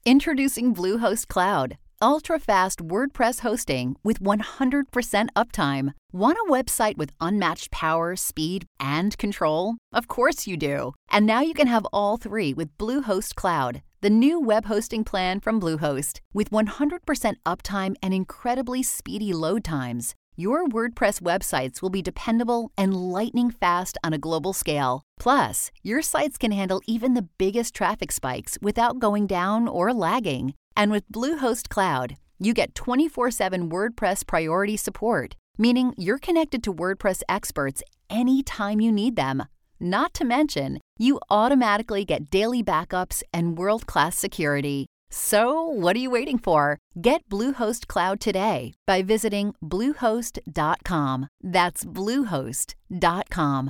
Introducing Bluehost Cloud, ultra-fast WordPress hosting with 100% uptime. Want a website with unmatched power, speed, and control? Of course you do. And now you can have all three with Bluehost Cloud, the new web hosting plan from Bluehost. With 100% uptime and incredibly speedy load times, your WordPress websites will be dependable and lightning fast on a global scale. Plus, your sites can handle even the biggest traffic spikes without going down or lagging. And with Bluehost Cloud, you get 24/7 WordPress priority support, meaning you're connected to WordPress experts anytime you need them. Not to mention, you automatically get daily backups and world-class security. So, what are you waiting for? Get Bluehost Cloud today by visiting Bluehost.com. That's Bluehost.com.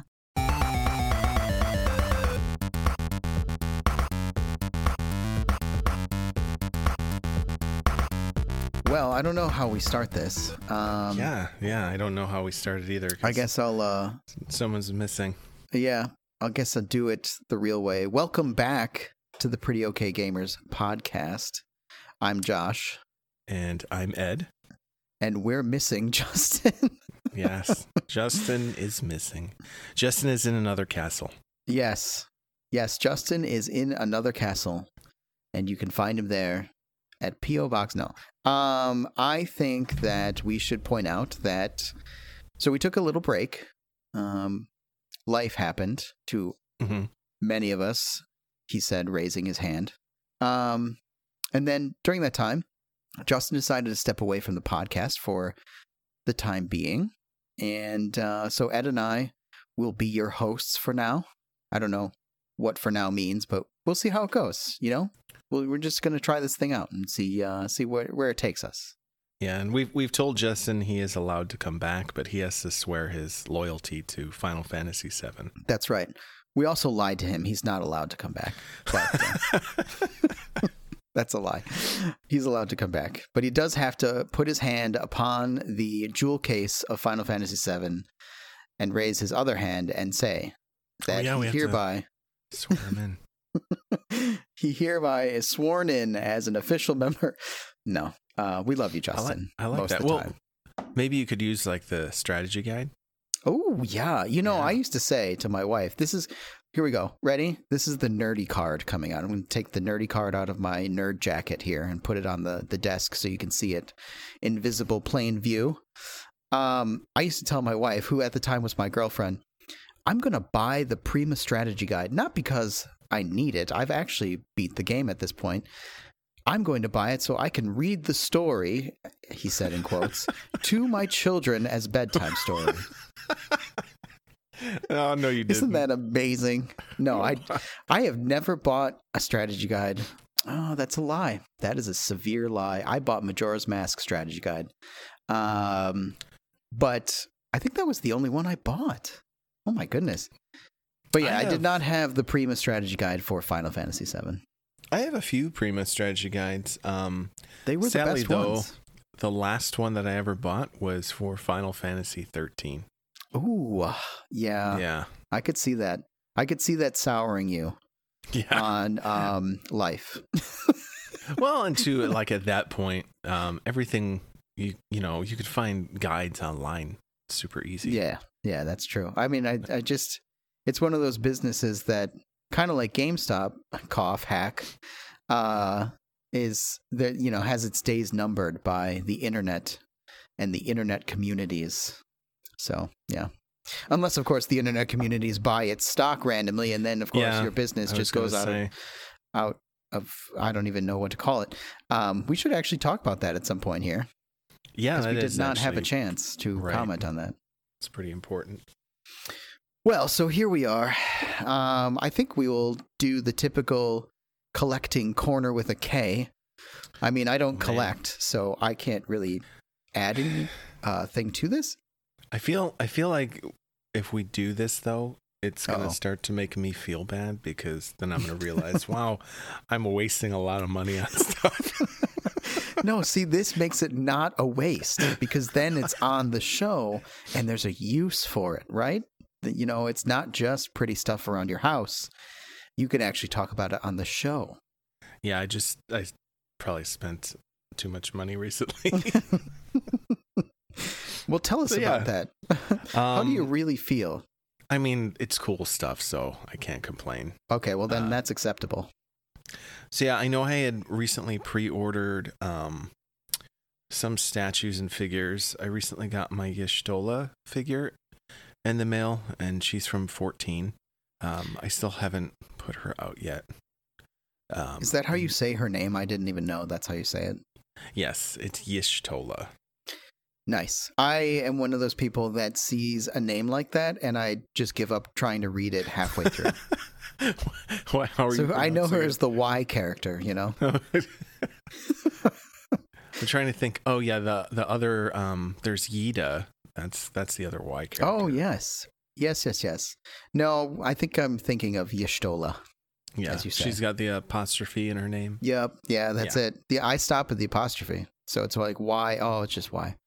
Well, I don't know how we start this. Yeah, I don't know how we started either. I guess I'll... someone's missing. Yeah, I guess I'll do it the real way. Welcome back to the Pretty Okay Gamers podcast. I'm Josh. And I'm Ed. And we're missing Justin. Yes, Justin is missing. Justin is in another castle. Yes, Justin is in another castle. And you can find him there at P.O. Box. No. I think that we should point out that... So we took a little break. Life happened to many of us. He said, raising his hand. And then during that time, Justin decided to step away from the podcast for the time being. And so Ed and I will be your hosts for now. I don't know what for now means, but we'll see how it goes. You know, we're just going to try this thing out and see where it takes us. Yeah, and we've told Justin he is allowed to come back, but he has to swear his loyalty to Final Fantasy VII. That's right. We also lied to him. He's not allowed to come back. But, that's a lie. He's allowed to come back. But he does have to put his hand upon the jewel case of Final Fantasy VII and raise his other hand and say that he hereby... swear him in. He hereby is sworn in as an official member. No. We love you, Justin. I like that. Well, maybe you could use like the strategy guide. Oh, yeah. I used to say to my wife, here we go. Ready? This is the nerdy card coming out. I'm going to take the nerdy card out of my nerd jacket here and put it on the desk so you can see it in visible plain view. I used to tell my wife, who at the time was my girlfriend, I'm going to buy the Prima strategy guide, not because I need it. I've actually beat the game at this point. I'm going to buy it so I can read the story, he said in quotes, to my children as bedtime story. Oh, no, you didn't. Isn't that amazing? No, I have never bought a strategy guide. Oh, that's a lie. That is a severe lie. I bought Majora's Mask strategy guide. But I think that was the only one I bought. Oh, my goodness. But yeah, I did not have the Prima strategy guide for Final Fantasy VII. I have a few Prima strategy guides. They were sadly, the best ones. The last one that I ever bought was for Final Fantasy 13. Ooh, yeah. Yeah. I could see that. I could see that souring you on life. Well, and to like at that point, everything you could find guides online super easy. Yeah, that's true. I mean, I just it's one of those businesses that kind of like GameStop, cough hack, is that has its days numbered by the internet and the internet communities. So yeah, unless of course the internet communities buy its stock randomly, and then of course your business just goes out of I don't even know what to call it. We should actually talk about that at some point here. Yeah, we did not have a chance to comment on that. It's pretty important. Well, so here we are. I think we will do the typical collecting corner with a K. I mean, I don't collect, so I can't really add anything to this. I feel like if we do this, though, it's going to start to make me feel bad, because then I'm going to realize, wow, I'm wasting a lot of money on stuff. No, see, this makes it not a waste, because then it's on the show and there's a use for it, right? It's not just pretty stuff around your house. You can actually talk about it on the show. Yeah, I probably spent too much money recently. Well, tell us about that. How do you really feel? I mean, it's cool stuff, so I can't complain. Okay, well then that's acceptable. So yeah, I know I had recently pre-ordered some statues and figures. I recently got my Y'shtola figure in the mail, and she's from 14. I still haven't put her out yet. Is that how you say her name? I didn't even know that's how you say it. Yes, it's Y'shtola. Nice. I am one of those people that sees a name like that, and I just give up trying to read it halfway through. How are you I know her as the Y character, you know? I'm trying to think. Oh, yeah, the other, there's Yida. That's the other Y character. Oh, yes. Yes. No, I think I'm thinking of Y'shtola. Yeah, as you say. She's got the apostrophe in her name. Yep. Yeah, that's it. I stop at the apostrophe. So it's like Y. Oh, it's just Y.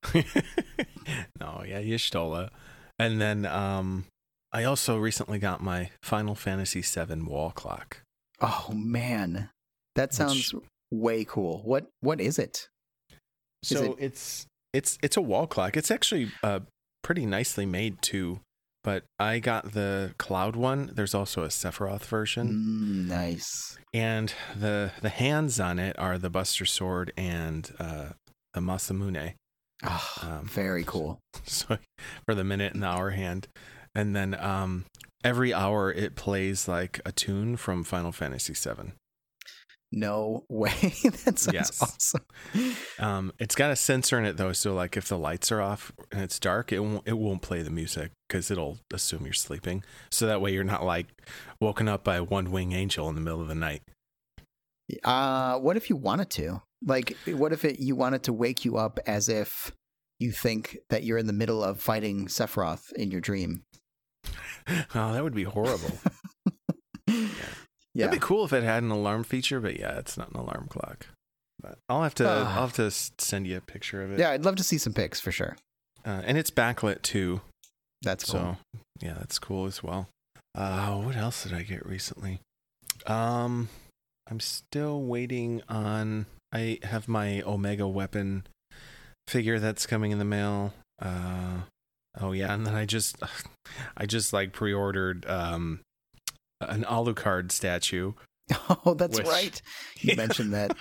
No, yeah, Y'shtola. And then I also recently got my Final Fantasy VII wall clock. Oh man, that sounds way cool. What is it? It's a wall clock. It's actually pretty nicely made too. But I got the Cloud one. There's also a Sephiroth version. Nice. And the hands on it are the Buster Sword and the Masamune. Oh, very cool. So for the minute and the hour hand. And then every hour it plays like a tune from Final Fantasy VII. No way. That sounds awesome. It's got a sensor in it though, so like if the lights are off and it's dark, it won't play the music because it'll assume you're sleeping. So that way you're not like woken up by a one-winged angel in the middle of the night. What if you wanted to? Like, what if you wanted to wake you up as if you think that you're in the middle of fighting Sephiroth in your dream? Oh, that would be horrible. Yeah. It'd be cool if it had an alarm feature, but yeah, it's not an alarm clock. But I'll have to send you a picture of it. Yeah, I'd love to see some pics for sure. And it's backlit too. That's cool. So, yeah, that's cool as well. What else did I get recently? I'm still waiting on. I have my Omega Weapon figure that's coming in the mail. Oh yeah, and then I just like pre-ordered an Alucard statue. Oh, that's right. You mentioned that.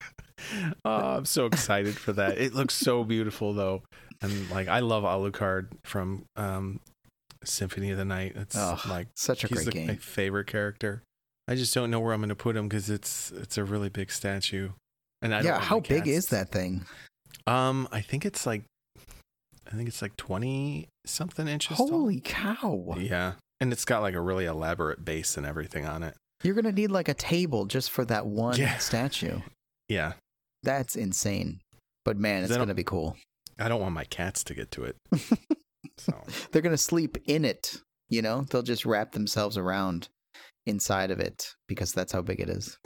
Oh, I'm so excited for that. It looks so beautiful though. And like I love Alucard from Symphony of the Night. It's like such a great game. My favorite character. I just don't know where I'm going to put him because it's a really big statue. And how big is that thing? I think it's like 20 something inches Holy tall. Cow. Yeah. And it's got like a really elaborate base and everything on it. You're going to need like a table just for that one statue. Yeah. That's insane. But man, it's going to be cool. I don't want my cats to get to it. So they're going to sleep in it, you know? They'll just wrap themselves around inside of it because that's how big it is.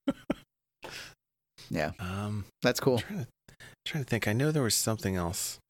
Yeah. That's cool. Trying to think. I know there was something else.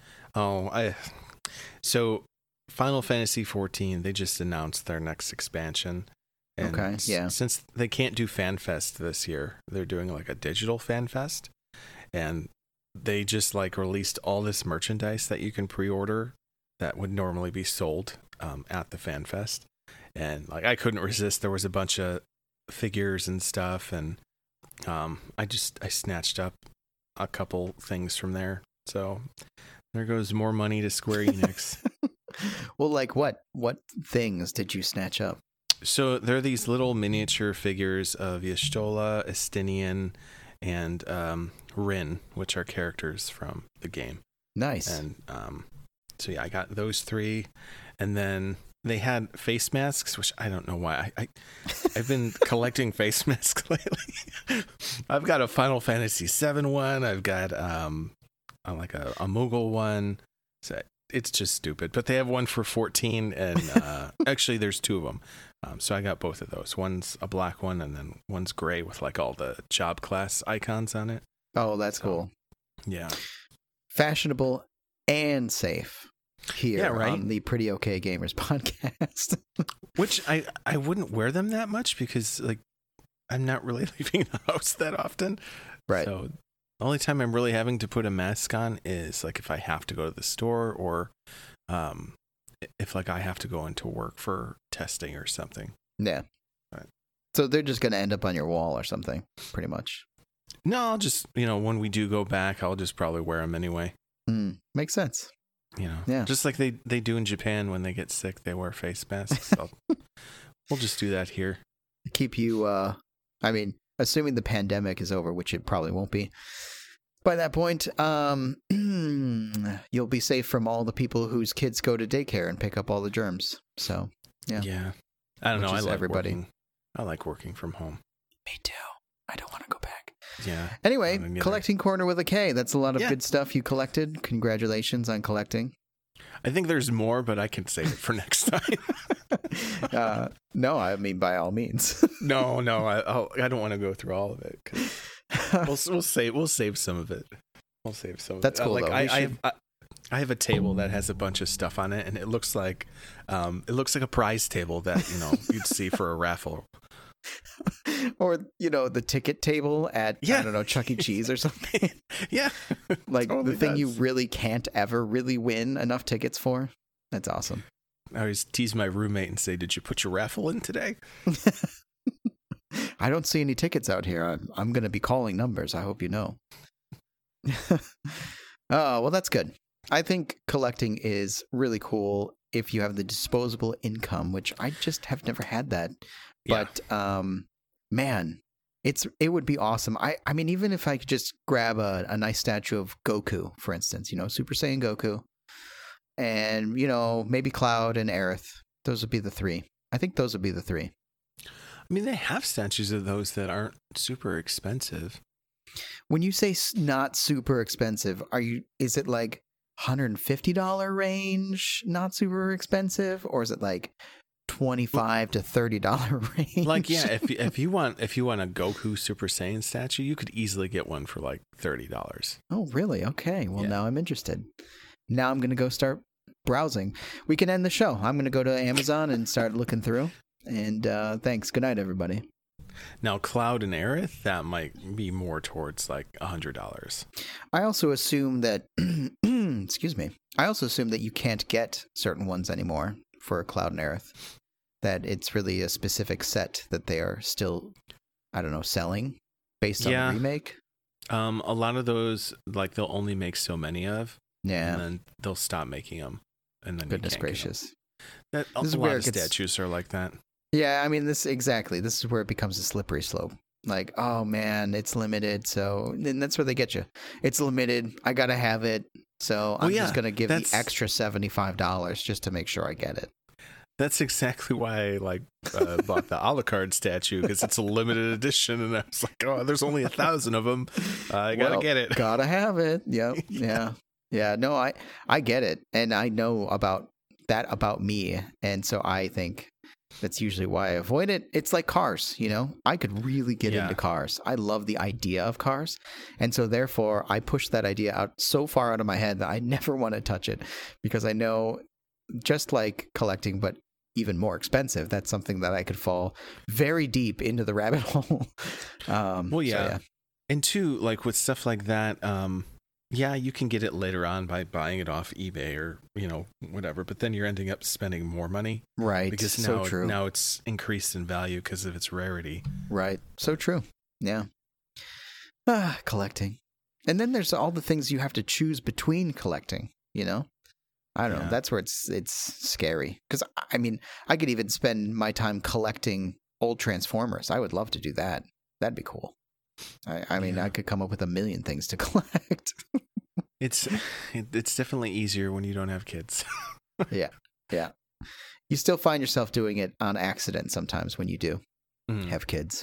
So Final Fantasy 14, they just announced their next expansion. And since they can't do FanFest this year, they're doing like a digital FanFest. And they just like released all this merchandise that you can pre-order that would normally be sold at the FanFest. And like I couldn't resist. There was a bunch of figures and stuff, and I snatched up a couple things from there. So there goes more money to Square Enix. Well, like what things did you snatch up? So there are these little miniature figures of Y'shtola, Estinian, and Rin, which are characters from the game. Nice. And so yeah, I got those three, and then they had face masks, which I don't know why. I've been collecting face masks lately. I've got a Final Fantasy VII one. I've got like a Moogle one. So it's just stupid. But they have one for 14, and actually there's two of them. So I got both of those. One's a black one, and then one's gray with like all the job class icons on it. Oh, that's cool. Yeah. Fashionable and safe here on the Pretty Okay Gamers podcast. Which I wouldn't wear them that much because like I'm not really leaving the house that often. Right. So the only time I'm really having to put a mask on is like if I have to go to the store or if like I have to go into work for testing or something. Yeah. Right. So they're just going to end up on your wall or something, pretty much. No, I'll just, when we do go back, I'll just probably wear them anyway. Makes sense. Yeah. Just like they do in Japan when they get sick, they wear face masks. So we'll just do that here. Keep you, assuming the pandemic is over, which it probably won't be. By that point, you'll be safe from all the people whose kids go to daycare and pick up all the germs. So, yeah. Yeah. I don't know. I like everybody. I like working from home. Me too. I don't want to go back. Yeah. Anyway, Collecting Corner with a K. That's a lot of good stuff you collected. Congratulations on collecting. I think there's more, but I can save it for next time. No, I mean, by all means. No, I don't want to go through all of it. We'll save some of it. We'll save some of That's it. cool, though. I have a table that has a bunch of stuff on it, and it looks like a prize table that you'd see for a raffle. Or the ticket table at I don't know, Chuck E. Cheese or something. Yeah, like totally the thing you really can't ever really win enough tickets for. That's awesome. I always tease my roommate and say, "Did you put your raffle in today?" I don't see any tickets out here. I'm going to be calling numbers. I hope you know. Oh, well, that's good. I think collecting is really cool if you have the disposable income, which I just have never had that. Yeah. But man, it would be awesome. I mean, even if I could just grab a nice statue of Goku, for instance, Super Saiyan Goku, and maybe Cloud and Aerith. Those would be the three. I think those would be the three. I mean, they have statues of those that aren't super expensive. When you say not super expensive, is it like $150 range, not super expensive, or is it like $25 to $30 range? Like, yeah, if you want a Goku Super Saiyan statue, you could easily get one for like $30. Oh, really? Okay. Well, now I'm interested. Now I'm going to go start browsing. We can end the show. I'm going to go to Amazon and start looking through. And thanks. Good night, everybody. Now, Cloud and Aerith, that might be more towards like $100. I also assume that, excuse me, I also assume that you can't get certain ones anymore for Cloud and Aerith. That it's really a specific set that they are still, I don't know, selling based on the remake. A lot of those, like, they'll only make so many of. Yeah. And then they'll stop making them. And then goodness gracious. A lot of statues are like that. Yeah, I mean, this is where it becomes a slippery slope. Like, oh man, it's limited, so and that's where they get you. It's limited. I gotta have it, so I'm just gonna give the extra $75 just to make sure I get it. That's exactly why I bought the Alucard statue, because it's a limited edition, and I was like, oh, there's only 1,000 of them. I gotta get it. Gotta have it. Yep. Yeah. No, I get it, and I know about me, and so I think that's usually why I avoid it. It's like cars, I could really get into cars. I love the idea of cars. And so therefore I push that idea out so far out of my head that I never want to touch it, because I know, just like collecting, but even more expensive, that's something that I could fall very deep into the rabbit hole. And two, like with stuff like that, you can get it later on by buying it off eBay or, whatever, but then you're ending up spending more money. Right. Because now it's increased in value because of its rarity. Right. So true. Yeah. Collecting. And then there's all the things you have to choose between collecting, I don't know. That's where it's scary. Because, I mean, I could even spend my time collecting old Transformers. I would love to do that. That'd be cool. I mean, I could come up with 1 million things to collect. It's definitely easier when you don't have kids. Yeah. You still find yourself doing it on accident sometimes when you do have kids.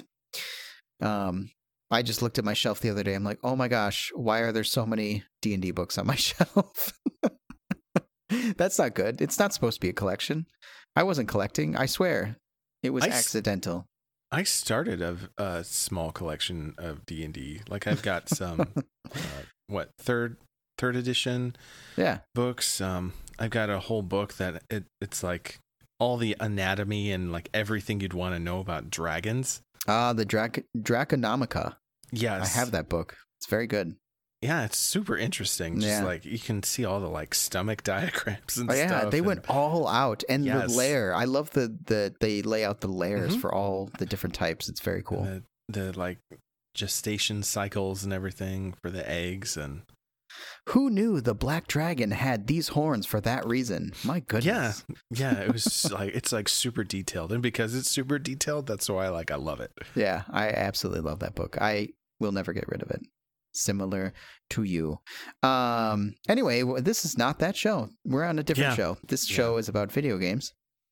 I just looked at my shelf the other day. I'm like, oh my gosh, why are there so many D&D books on my shelf? That's not good. It's not supposed to be a collection. I wasn't collecting. I swear. It was accidental. I started a small collection of D&D. Like, I've got some, third edition books. I've got a whole book that it's like all the anatomy and like everything you'd want to know about dragons. The Draconomica. Yes. I have that book. It's very good. Yeah, it's super interesting. Just like you can see all the like stomach diagrams and stuff. Yeah, they went all out. And the layer. I love they lay out the layers for all the different types. It's very cool. And the like gestation cycles and everything for the eggs. And who knew the black dragon had these horns for that reason? My goodness. Yeah, it was like it's like super detailed. And because it's super detailed, that's why I love it. Yeah, I absolutely love that book. I will never get rid of it. Similar to you. Anyway, this is not that show. We're on a different show. This show is about video games.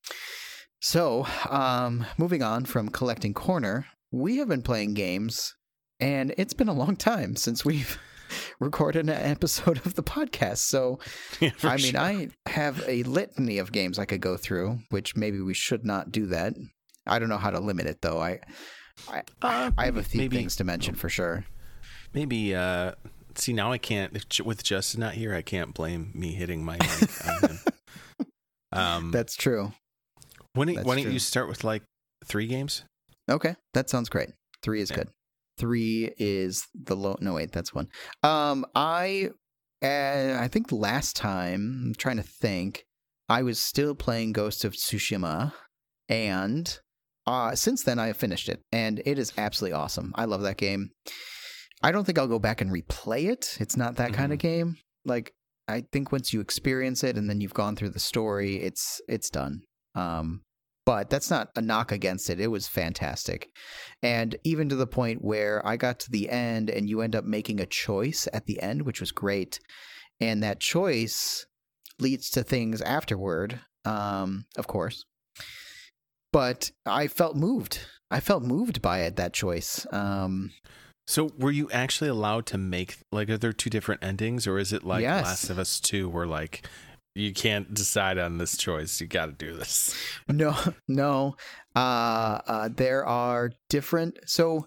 So, moving on from Collecting Corner, we have been playing games, and it's been a long time since we've recorded an episode of the podcast. So, I have a litany of games I could go through, which maybe we should not do that. I don't know how to limit it, though. I have a few things to mention for sure. Maybe, see, now I can't, with Justin not here, I can't blame me hitting my mic on him. That's true. Why don't you start with like 3 games? Okay, that sounds great. 3 is good. 3 is the low. No, wait, that's 1. I think last time, I'm trying to think, I was still playing Ghost of Tsushima, and since then I have finished it, and it is absolutely awesome. I love that game. I don't think I'll go back and replay it. It's not that kind of game. Like, I think once you experience it and then you've gone through the story, it's done. But that's not a knock against it. It was fantastic. And even to the point where I got to the end and you end up making a choice at the end, which was great. And that choice leads to things afterward, of course. But I felt moved. I felt moved by it, that choice. So were you actually allowed to make, like, are there 2 different endings, or is it like Last of Us 2 where like you can't decide on this choice, you got to do this? No. There are different. So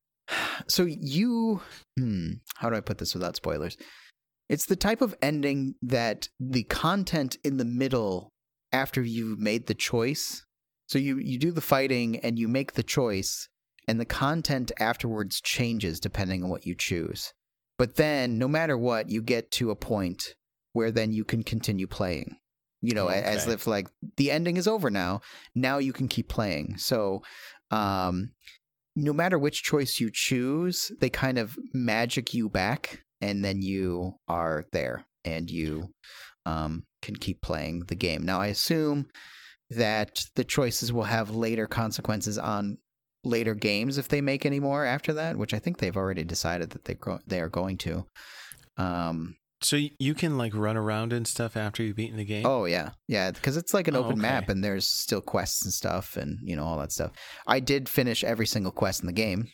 you, how do I put this without spoilers? It's the type of ending that the content in the middle after you've made the choice. So you do the fighting and you make the choice, and the content afterwards changes depending on what you choose. But then, no matter what, you get to a point where then you can continue playing. You know, as if like the ending is over now. Now you can keep playing. So, no matter which choice you choose, they kind of magic you back, and then you are there, and you can keep playing the game. Now, I assume that the choices will have later consequences on later games if they make any more after that, which I think they've already decided that they are going to. So you can like run around and stuff after you've beaten the game? Oh yeah, because it's like an open map and there's still quests and stuff, and you know, all that stuff. I did finish every single quest in the game.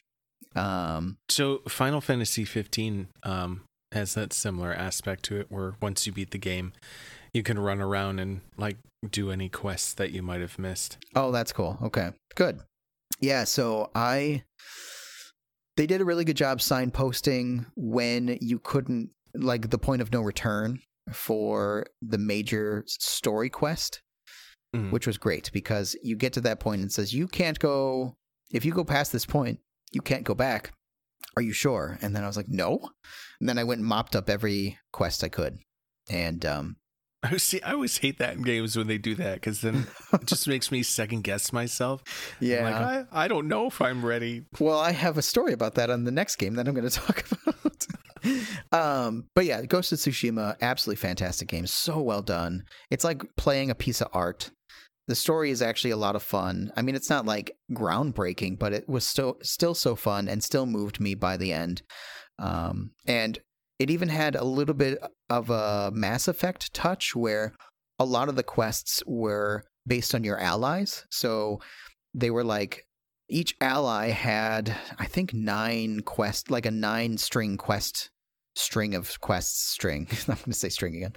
So Final Fantasy 15 has that similar aspect to it, where once you beat the game, you can run around and like do any quests that you might have missed. Oh, that's cool. Okay, good. Yeah, so they did a really good job signposting when you couldn't, like the point of no return for the major story quest, which was great because you get to that point and it says, you can't go, if you go past this point, you can't go back. Are you sure? And then I was like, no. And then I went and mopped up every quest I could. And, I always hate that in games when they do that, because then it just makes me second guess myself. Yeah. I'm like, I don't know if I'm ready. Well, I have a story about that on the next game that I'm going to talk about. But yeah, Ghost of Tsushima, absolutely fantastic game. So well done. It's like playing a piece of art. The story is actually a lot of fun. I mean, it's not like groundbreaking, but it was still so fun and still moved me by the end. And it even had a little bit of a Mass Effect touch where a lot of the quests were based on your allies. So they were like, each ally had, I think, 9 quests, like a 9-string quest string of quests string. I'm going to say string again.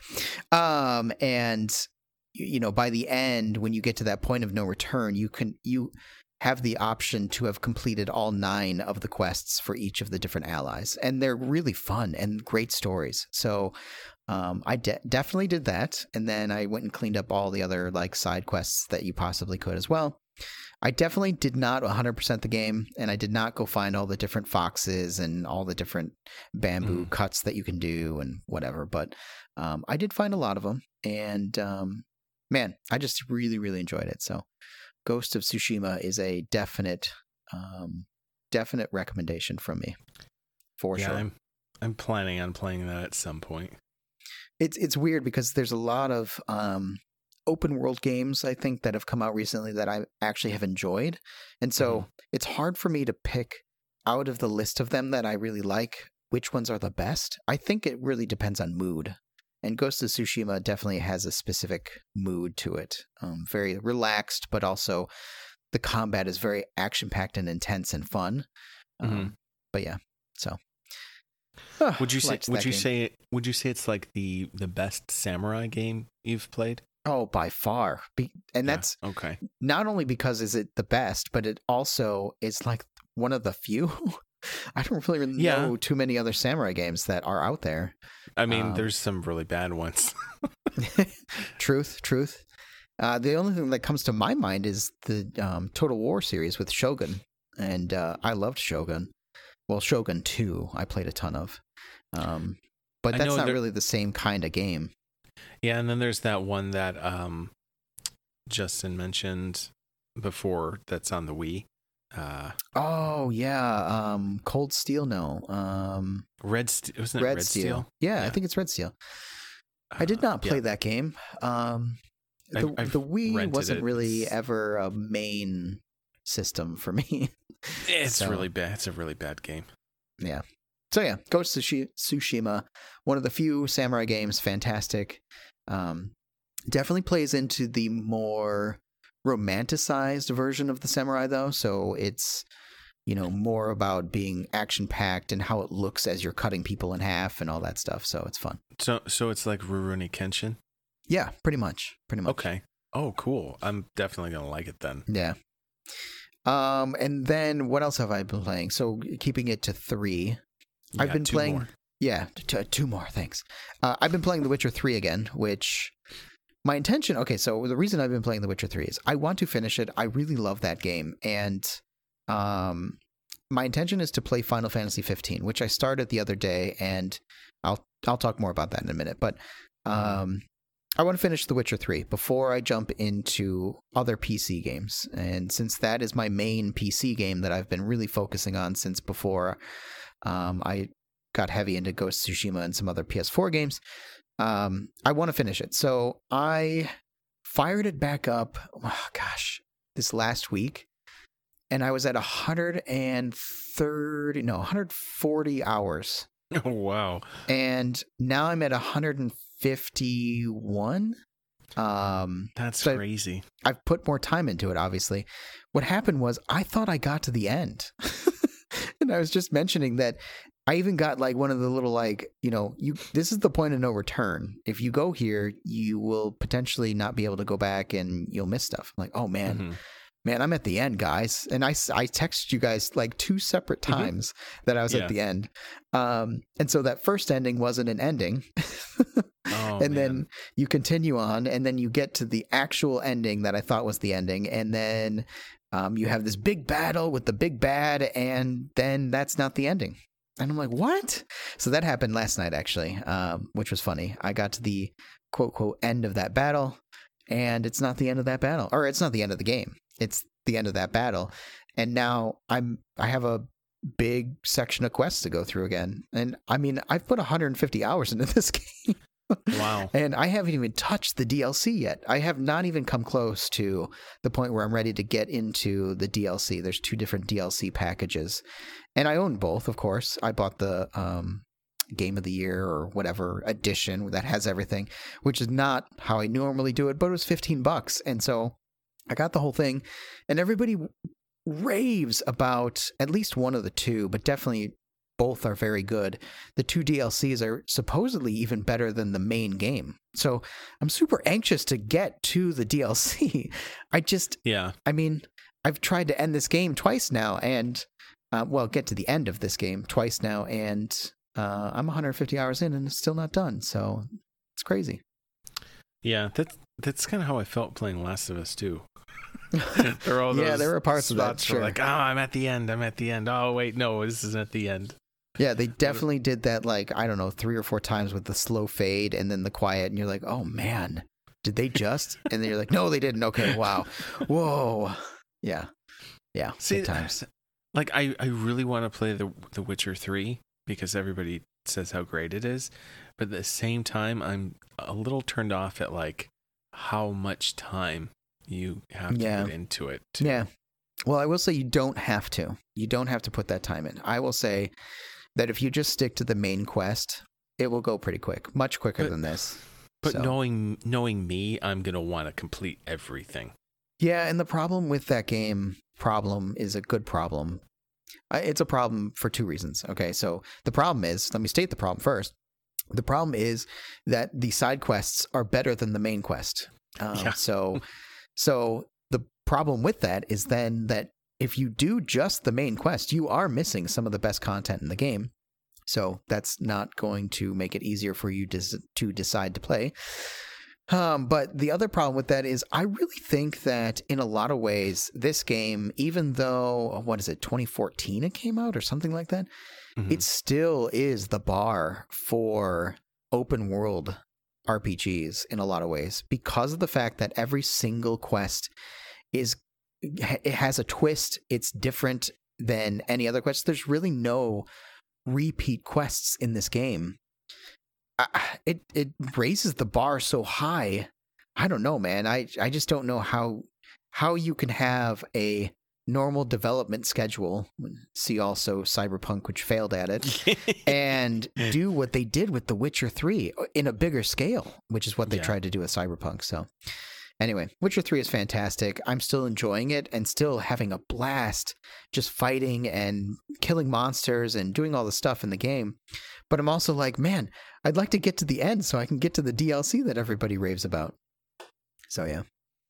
And, you know, by the end, when you get to that point of no return, you have the option to have completed all 9 of the quests for each of the different allies. And they're really fun and great stories. So I definitely did that. And then I went and cleaned up all the other like side quests that you possibly could as well. I definitely did not 100% the game, and I did not go find all the different foxes and all the different bamboo cuts that you can do and whatever. But I did find a lot of them, and man, I just really, really enjoyed it. So Ghost of Tsushima is a definite recommendation from me, for sure. I'm planning on playing that at some point. It's weird because there's a lot of open world games, I think, that have come out recently that I actually have enjoyed. And so it's hard for me to pick out of the list of them that I really like which ones are the best. I think it really depends on mood. And Ghost of Tsushima definitely has a specific mood to it. Very relaxed, but also the combat is very action-packed and intense and fun. But yeah, so... Would you say it's like the best samurai game you've played? Oh, by far. And that's okay. Not only because is it the best, but it also is like one of the few. I don't really know too many other samurai games that are out there. I mean, there's some really bad ones. Truth. The only thing that comes to my mind is the Total War series with Shogun. And I loved Shogun. Well, Shogun 2 I played a ton of. But that's not really the same kind of game. Yeah, and then there's that one that Justin mentioned before that's on the Wii. Cold Steel, no. Red Steel, wasn't it Red Steel? Yeah, I think it's Red Steel. I did not play that game. The Wii wasn't really ever a main system for me. It's really bad. It's a really bad game. Yeah. So yeah, Ghost of Tsushima, one of the few samurai games, fantastic. Definitely plays into the more romanticized version of the samurai though. So it's, more about being action packed and how it looks as you're cutting people in half and all that stuff. So it's fun. So it's like Rurouni Kenshin? Yeah, pretty much. Okay. Oh, cool. I'm definitely going to like it then. Yeah. And then what else have I been playing? So keeping it to 3. I've been playing more. Yeah, 2 more, thanks. I've been playing The Witcher 3 again, which my intention, so the reason I've been playing The Witcher 3 is I want to finish it. I really love that game, and my intention is to play Final Fantasy 15, which I started the other day, and I'll talk more about that in a minute, but I want to finish The Witcher 3 before I jump into other PC games, and since that is my main PC game that I've been really focusing on since before I got heavy into Ghost of Tsushima and some other PS4 games. I want to finish it. So I fired it back up, this last week. And I was at 140 hours. Oh, wow. And now I'm at 151. That's crazy. I've put more time into it, obviously. What happened was I thought I got to the end. And I was just mentioning that I even got like one of the little this is the point of no return. If you go here, you will potentially not be able to go back and you'll miss stuff. I'm like, oh man, I'm at the end, guys. And I texted you guys like 2 separate times that I was at the end. And so that first ending wasn't an ending. And then you continue on and then you get to the actual ending that I thought was the ending. And then you have this big battle with the big bad, and then that's not the ending. And I'm like, what? So that happened last night, actually, which was funny. I got to the quote, quote, end of that battle, and it's not the end of that battle. Or it's not the end of the game. It's the end of that battle. And now I have a big section of quests to go through again. And I mean, I've put 150 hours into this game. Wow. And I haven't even touched the DLC yet. I have not even come close to the point where I'm ready to get into the DLC. There's 2 different DLC packages. And I own both, of course. I bought the Game of the Year or whatever edition that has everything, which is not how I normally do it, but it was $15. And so I got the whole thing. And everybody raves about at least one of the 2, but definitely both are very good. The 2 DLCs are supposedly even better than the main game. So I'm super anxious to get to the DLC. I mean, I've tried to end this game twice now and, get to the end of this game twice now. And I'm 150 hours in and it's still not done. So it's crazy. Yeah, that's kind of how I felt playing Last of Us 2. There are all those there were parts of that. Sure. Like, I'm at the end. Oh, wait, no, this isn't at the end. Yeah, they definitely did that, like, I don't know, 3 or 4 times with the slow fade and then the quiet, and you're like, oh, man, did they just? And then you're like, no, they didn't. Okay, wow. Whoa. Yeah. Yeah, See, times. Like, I really want to play the Witcher 3 because everybody says how great it is. But at the same time, I'm a little turned off at, like, how much time you have to get into it. Yeah. Well, I will say you don't have to. You don't have to put that time in. I will say that if you just stick to the main quest, it will go pretty quick, much quicker than this. But knowing me, I'm going to want to complete everything. Yeah, and the problem with that game, is a good problem. It's a problem for 2 reasons. Okay, so the problem is, let me state the problem first. The problem is that the side quests are better than the main quest. So the problem with that is then that if you do just the main quest, you are missing some of the best content in the game. So that's not going to make it easier for you to decide to play. But the other problem with that is I really think that in a lot of ways, this game, even though, 2014 it came out or something like that, it still is the bar for open world RPGs in a lot of ways because of the fact that every single quest it has a twist. It's different than any other quest. There's really no repeat quests in this game. It raises the bar so high. I don't know, man. I just don't know how you can have a normal development schedule. See also Cyberpunk, which failed at it, and do what they did with The Witcher 3 in a bigger scale, which is what they tried to do with Cyberpunk. So anyway, Witcher 3 is fantastic. I'm still enjoying it and still having a blast just fighting and killing monsters and doing all the stuff in the game. But I'm also like, man, I'd like to get to the end so I can get to the DLC that everybody raves about. So yeah.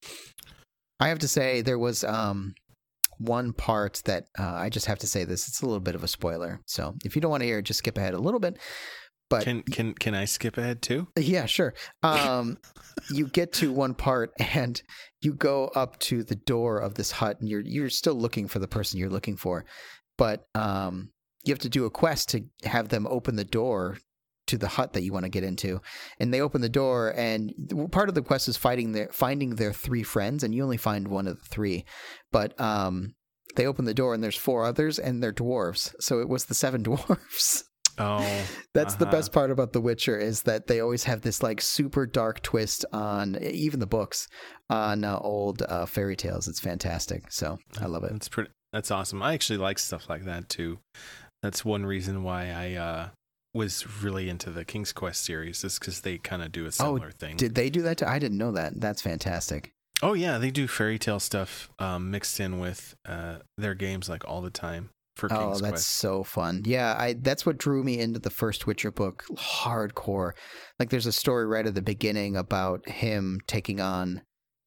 I have to say there was one part that I just have to say this. It's a little bit of a spoiler. So if you don't want to hear it, just skip ahead a little bit. But can I skip ahead too? Yeah, sure. You get to one part and you go up to the door of this hut and you're still looking for the person you're looking for. But you have to do a quest to have them open the door to the hut that you want to get into. And they open the door and part of the quest is finding their 3 friends, and you only find one of the 3. But they open the door and there's 4 others and they're dwarves. So it was the 7 dwarves. Oh, that's the best part about The Witcher, is that they always have this like super dark twist on even the books on old fairy tales. It's fantastic. So I love it. That's awesome. I actually like stuff like that too. That's one reason why I was really into the King's Quest series, is because they kind of do a similar thing. Did they do that too? I didn't know that. That's fantastic. Oh yeah, they do fairy tale stuff mixed in with their games like all the time. Oh, that's so fun. Yeah, that's what drew me into the first Witcher book hardcore. Like there's a story right at the beginning about him taking on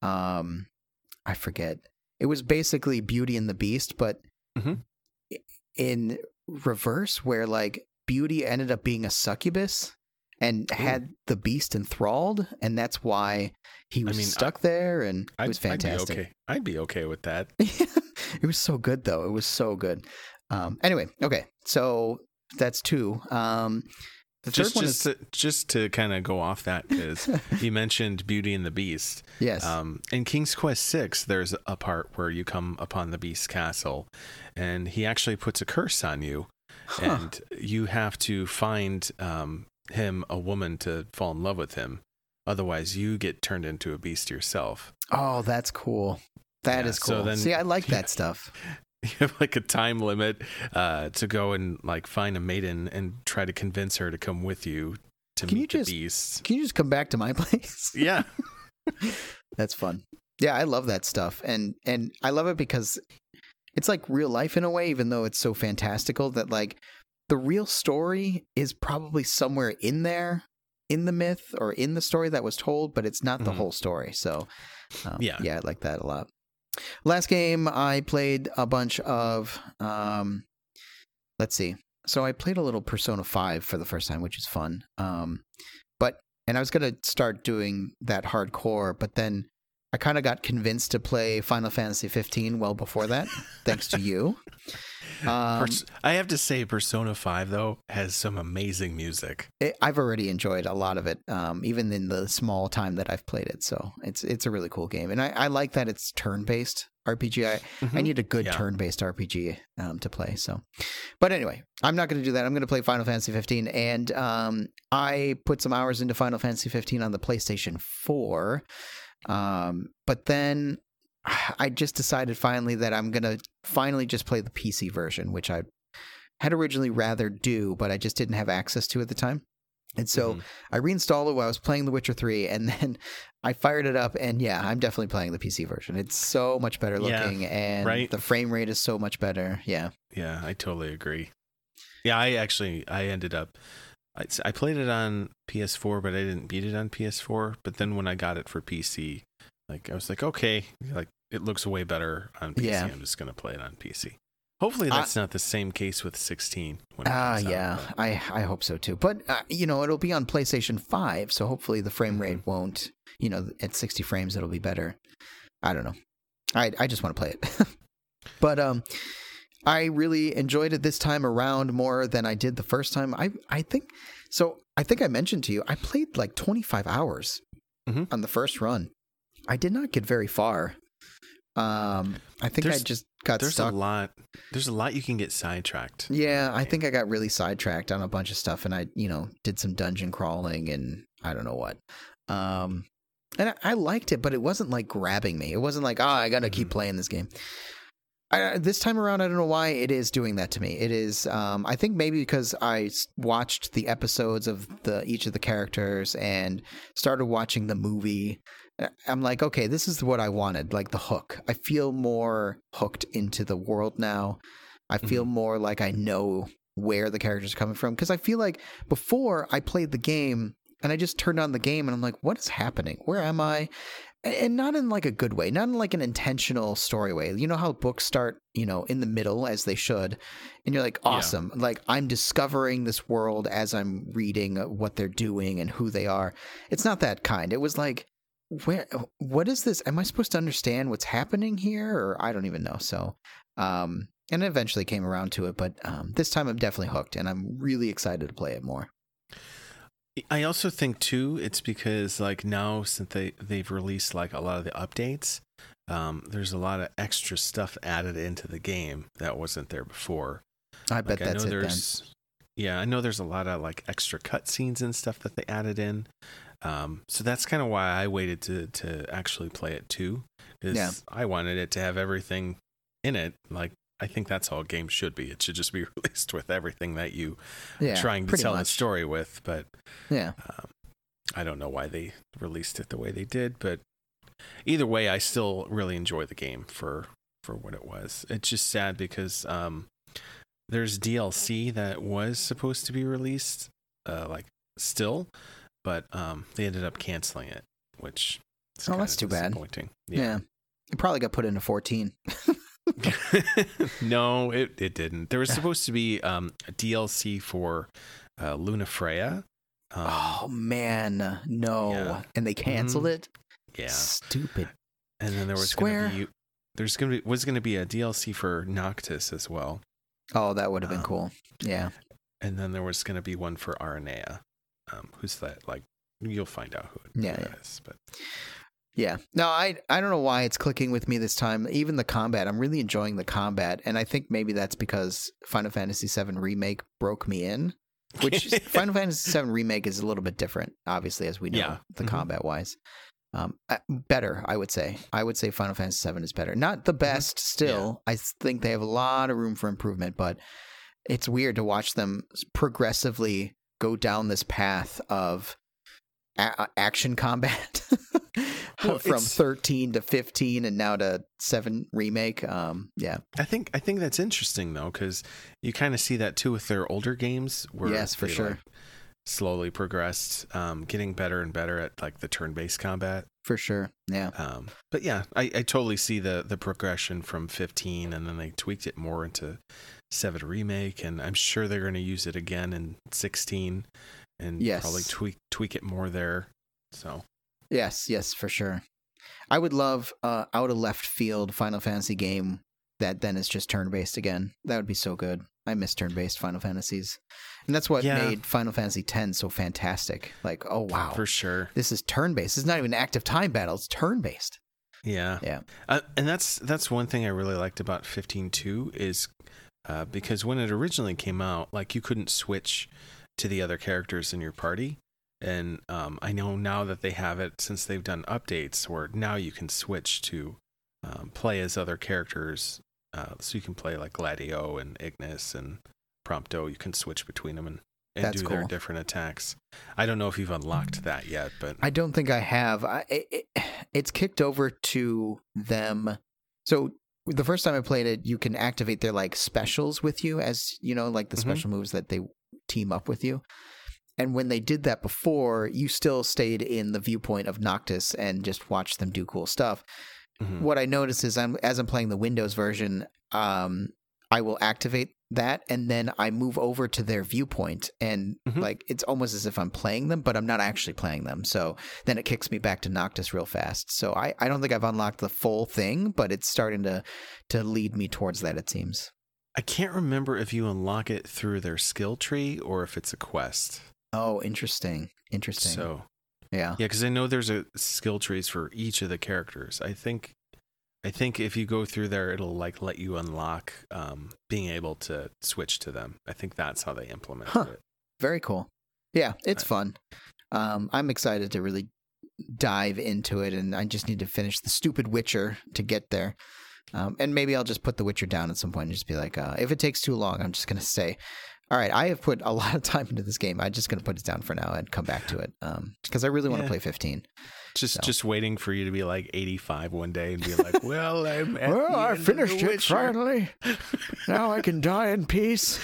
I forget. It was basically Beauty and the Beast, but in reverse, where like Beauty ended up being a succubus and had the Beast enthralled, and that's why he was stuck there, and it was fantastic. I'd be okay with that. It was so good though. It was so good. Anyway, okay, so that's 2. The third one is just to kind of go off that, because you mentioned Beauty and the Beast. Yes. In King's Quest 6, there's a part where you come upon the Beast's castle, and he actually puts a curse on you, and you have to find him a woman to fall in love with him. Otherwise, you get turned into a beast yourself. Oh, that's cool. That is cool. So then, see, I like that stuff. You have like a time limit to go and like find a maiden and try to convince her to come with you to meet the beast. Can you just come back to my place? Yeah. That's fun. Yeah, I love that stuff. And I love it because it's like real life in a way, even though it's so fantastical that like the real story is probably somewhere in there, in the myth or in the story that was told, but it's not the whole story. So yeah, I like that a lot. Last game, I played a bunch of, let's see. So I played a little Persona 5 for the first time, which is fun. And I was going to start doing that hardcore, but then I kind of got convinced to play Final Fantasy 15 well before that, thanks to you. I have to say, Persona 5 though has some amazing music. I've already enjoyed a lot of it, even in the small time that I've played it. So it's a really cool game, and I like that it's turn-based RPG. I need a good turn-based RPG to play. So, but anyway, I'm not going to do that. I'm going to play Final Fantasy 15, and I put some hours into Final Fantasy 15 on the PlayStation 4, but then I just decided finally that I'm going to finally just play the PC version, which I had originally rather do, but I just didn't have access to at the time. And so I reinstalled it while I was playing The Witcher 3, and then I fired it up, and yeah, I'm definitely playing the PC version. It's so much better looking, and the frame rate is so much better. Yeah. Yeah, I totally agree. Yeah, I ended up, I played it on PS4, but I didn't beat it on PS4. But then when I got it for PC, like I was like, okay, like it looks way better on PC. Yeah. I'm just going to play it on PC. Hopefully that's not the same case with 16. Yeah, I hope so too. But, it'll be on PlayStation 5, so hopefully the frame rate won't, at 60 frames, it'll be better. I don't know. I just want to play it. But I really enjoyed it this time around more than I did the first time. I think I mentioned to you, I played like 25 hours on the first run. I did not get very far. I think I just got stuck. There's a lot you can get sidetracked. Yeah, I think I got really sidetracked on a bunch of stuff, and I, did some dungeon crawling and I don't know what. And I liked it, but it wasn't like grabbing me. It wasn't like, I got to keep playing this game. This time around, I don't know why it is doing that to me. It is, I think maybe because I watched the episodes of each of the characters and started watching the movie. I'm like, okay, this is what I wanted, like the hook. I feel more hooked into the world now. I feel more like I know where the characters are coming from. Because I feel like before I played the game and I just turned on the game and I'm like, what is happening? Where am I? And not in like a good way, not in like an intentional story way. You know how books start, in the middle as they should. And you're like, awesome. Yeah. Like I'm discovering this world as I'm reading what they're doing and who they are. It's not that kind. It was like, what is this? Am I supposed to understand what's happening here? Or I don't even know. So, and it eventually came around to it, but this time I'm definitely hooked and I'm really excited to play it more. I also think too, it's because like now since they've released like a lot of the updates, there's a lot of extra stuff added into the game that wasn't there before. I bet that's it then. Yeah, I know there's a lot of like extra cutscenes and stuff that they added in. So that's kind of why I waited to actually play it too, because I wanted it to have everything in it. Like I think that's how a game should be. It should just be released with everything that you are trying to tell a story with. But I don't know why they released it the way they did. But either way, I still really enjoy the game for what it was. It's just sad because there's DLC that was supposed to be released, still. But they ended up canceling it, which is that's too bad. Yeah. It probably got put into 14. No, it didn't. There was supposed to be a DLC for Luna Freya. Oh man, no! Yeah. And they canceled it. Yeah, stupid. And then there was Square. was going to be a DLC for Noctis as well. Oh, that would have been cool. Yeah. And then there was going to be one for Aranea. Who's that? Like, you'll find out who it is. But yeah, no, I don't know why it's clicking with me this time. Even the combat, I'm really enjoying the combat, and I think maybe that's because Final Fantasy VII Remake broke me in. Which Final Fantasy VII Remake is a little bit different, obviously, as we know, the combat wise. Better, I would say. I would say Final Fantasy VII is better. Not the best, still. Yeah. I think they have a lot of room for improvement, but it's weird to watch them progressively go down this path of action combat from 13 to 15 and now to 7 Remake. I think that's interesting though, because you kind of see that too with their older games where yes, for sure. Like, slowly progressed, getting better and better at like the turn-based combat. For sure. Yeah. But yeah, I totally see the progression from 15, and then they tweaked it more into 7 Remake, and I'm sure they're going to use it again in 16 and probably tweak it more there. So yes, for sure. I would love out of left field Final Fantasy game that then is just turn-based again. That would be so good. I miss turn-based Final Fantasies. And that's what made Final Fantasy X so fantastic. Like, oh, wow. For sure. This is turn-based. It's not even active time battle. It's turn-based. Yeah. Yeah. And that's one thing I really liked about 15.2 is because when it originally came out, like you couldn't switch to the other characters in your party. And I know now that they have it, since they've done updates, where now you can switch to play as other characters. So you can play like Gladio and Ignis and Prompto. You can switch between them and do cool. Their different attacks. I don't know if you've unlocked that yet, but I don't think I have. It's kicked over to them. So the first time I played it, you can activate their like specials with you, as you know, like the special moves that they team up with you. And when they did that before, you still stayed in the viewpoint of Noctis and just watched them do cool stuff. What I notice is as I'm playing the Windows version, I will activate that and then I move over to their viewpoint and like it's almost as if I'm playing them, but I'm not actually playing them. So then it kicks me back to Noctis real fast. So I don't think I've unlocked the full thing, but it's starting to lead me towards that, it seems. I can't remember if you unlock it through their skill tree or if it's a quest. Oh, interesting. So yeah, because I know there's a skill trees for each of the characters. I think if you go through there, it'll like let you unlock being able to switch to them. I think that's how they implemented it. Very cool. Yeah, it's fun. I'm excited to really dive into it, and I just need to finish the stupid Witcher to get there. And maybe I'll just put the Witcher down at some point and just be like, if it takes too long, I'm just going to say, all right, I have put a lot of time into this game. I'm just going to put it down for now and come back to it because I really want to play 15. Just waiting for you to be like 85 one day and be like, well, I finished it finally. Now I can die in peace.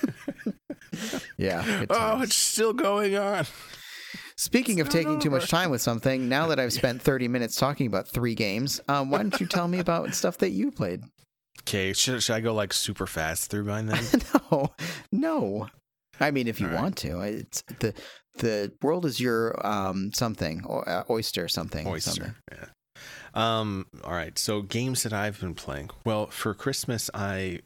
Yeah. Oh, it's still going on. Speaking of taking too much time with something, now that I've spent 30 minutes talking about 3 games, why don't you tell me about stuff that you played? Okay, should I go like super fast through mine then? No. I mean, if you want to, it's the world is your something or oyster something. Oyster. Yeah. All right. So games that I've been playing. Well, for Christmas, I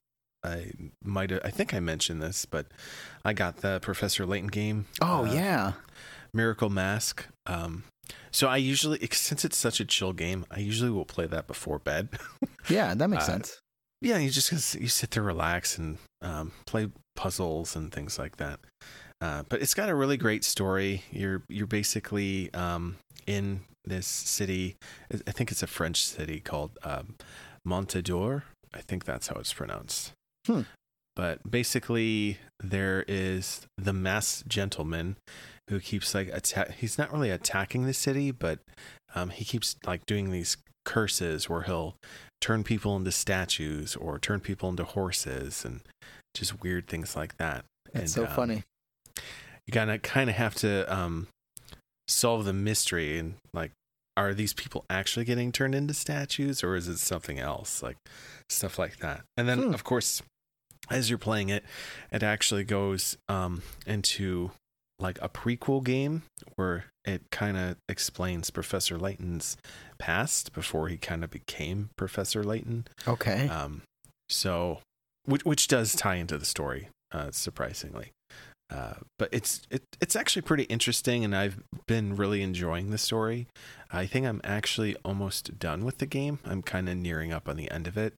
think I mentioned this, but I got the Professor Layton game. Oh yeah. Miracle Mask. So I usually, since it's such a chill game, I usually will play that before bed. Yeah, that makes sense. Yeah, you sit there, relax, and play puzzles and things like that. But it's got a really great story. You're basically in this city. I think it's a French city called Montador. I think that's how it's pronounced. But basically, there is the masked gentleman who keeps like he's not really attacking the city, but he keeps like doing these curses where he'll turn people into statues or turn people into horses and just weird things like that. It's so funny. You gotta kind of have to solve the mystery and like, are these people actually getting turned into statues or is it something else? Like stuff like that. And then of course, as you're playing it, it actually goes into like a prequel game where it kind of explains Professor Layton's past before he kind of became Professor Layton. Okay. So, which does tie into the story, surprisingly. But it's actually pretty interesting, and I've been really enjoying the story. I think I'm actually almost done with the game. I'm kind of nearing up on the end of it.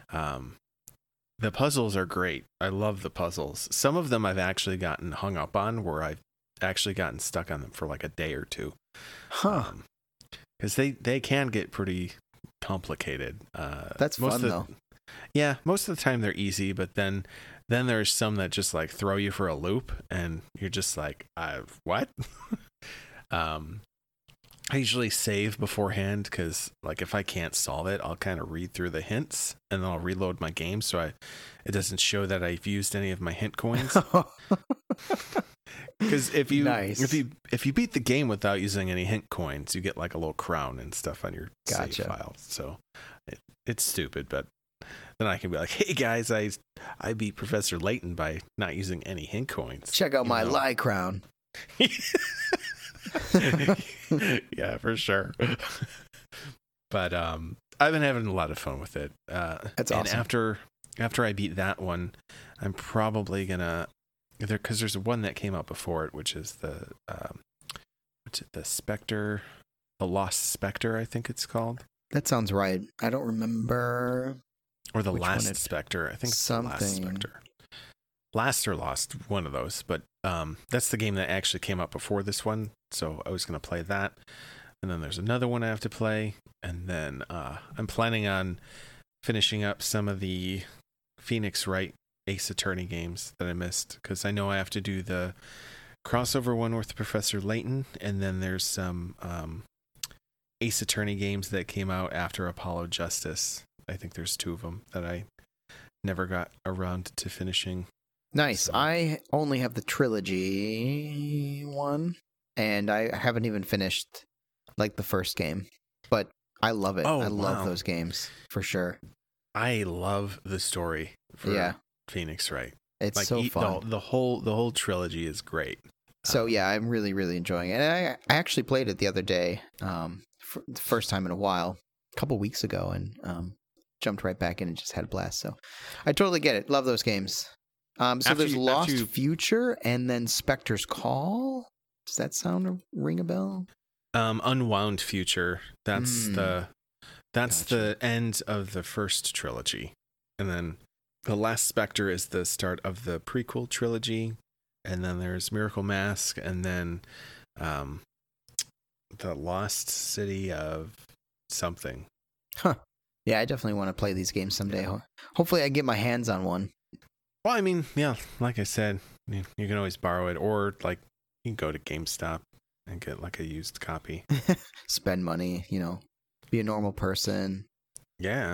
The puzzles are great. I love the puzzles. Some of them I've actually gotten hung up on where I've actually gotten stuck on them for like a day or two. Because they can get pretty complicated. That's fun though. Yeah, most of the time they're easy, but then there's some that just like throw you for a loop and you're just like, what? I usually save beforehand because like if I can't solve it, I'll kind of read through the hints and then I'll reload my game so it doesn't show that I've used any of my hint coins. Because if you beat the game without using any hint coins, you get like a little crown and stuff on your save file. So it's stupid, but then I can be like, hey guys, I beat Professor Layton by not using any hint coins. Check out my lie crown. Yeah, for sure. But I've been having a lot of fun with it. That's awesome. And after I beat that one, I'm probably gonna because there's one that came out before it, which is the Spectre, the Lost Spectre, I think it's called. That sounds right. I don't remember. Or the Last Spectre. I think it's the Last Spectre. Last or Lost, one of those. But that's the game that actually came out before this one. So I was going to play that. And then there's another one I have to play. And then I'm planning on finishing up some of the Phoenix Wright Ace Attorney games that I missed. Because I know I have to do the crossover one with Professor Layton. And then there's some Ace Attorney games that came out after Apollo Justice. I think there's 2 of them that I never got around to finishing. Nice. So. I only have the trilogy one, and I haven't even finished like the first game, but I love it. I love those games for sure. I love the story for Phoenix Wright. It's like, so fun. The whole trilogy is great. So yeah, I'm really, really enjoying it. And I actually played it the other day, for the first time in a while, a couple weeks ago, and jumped right back in and just had a blast. So I totally get it. Love those games. So there's Lost Future and then Spectre's Call. Does that ring a bell? Unwound Future. That's the end of the first trilogy. And then the Last Spectre is the start of the prequel trilogy. And then there's Miracle Mask, and then the Lost City of something. Huh. Yeah, I definitely want to play these games someday. Hopefully I get my hands on one. Well, I mean, yeah, like I said, you can always borrow it, or like you can go to GameStop and get like a used copy. Spend money, be a normal person. Yeah.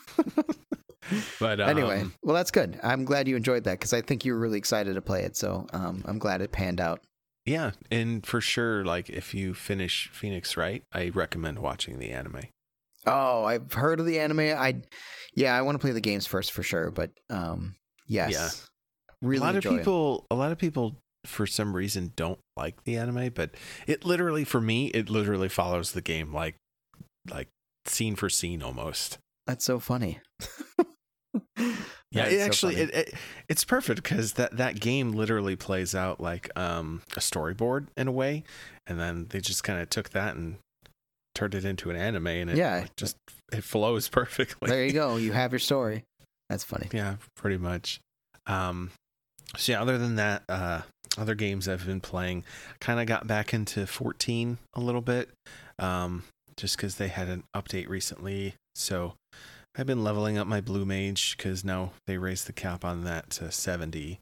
But anyway, well, that's good. I'm glad you enjoyed that because I think you were really excited to play it. So I'm glad it panned out. Yeah, and for sure, like if you finish Phoenix Wright, I recommend watching the anime. Oh, I've heard of the anime. I want to play the games first for sure, but yes. Yeah. Really a lot of people for some reason don't like the anime, but it literally follows the game like scene for scene almost. That's so funny. Yeah, it's perfect because that game literally plays out like a storyboard in a way, and then they just kind of took that and turned it into an anime, and it flows perfectly. There you go. You have your story. That's funny. Yeah, pretty much. So yeah, other than that, other games I've been playing, kind of got back into 14 a little bit, just because they had an update recently. So I've been leveling up my Blue Mage because now they raised the cap on that to 70.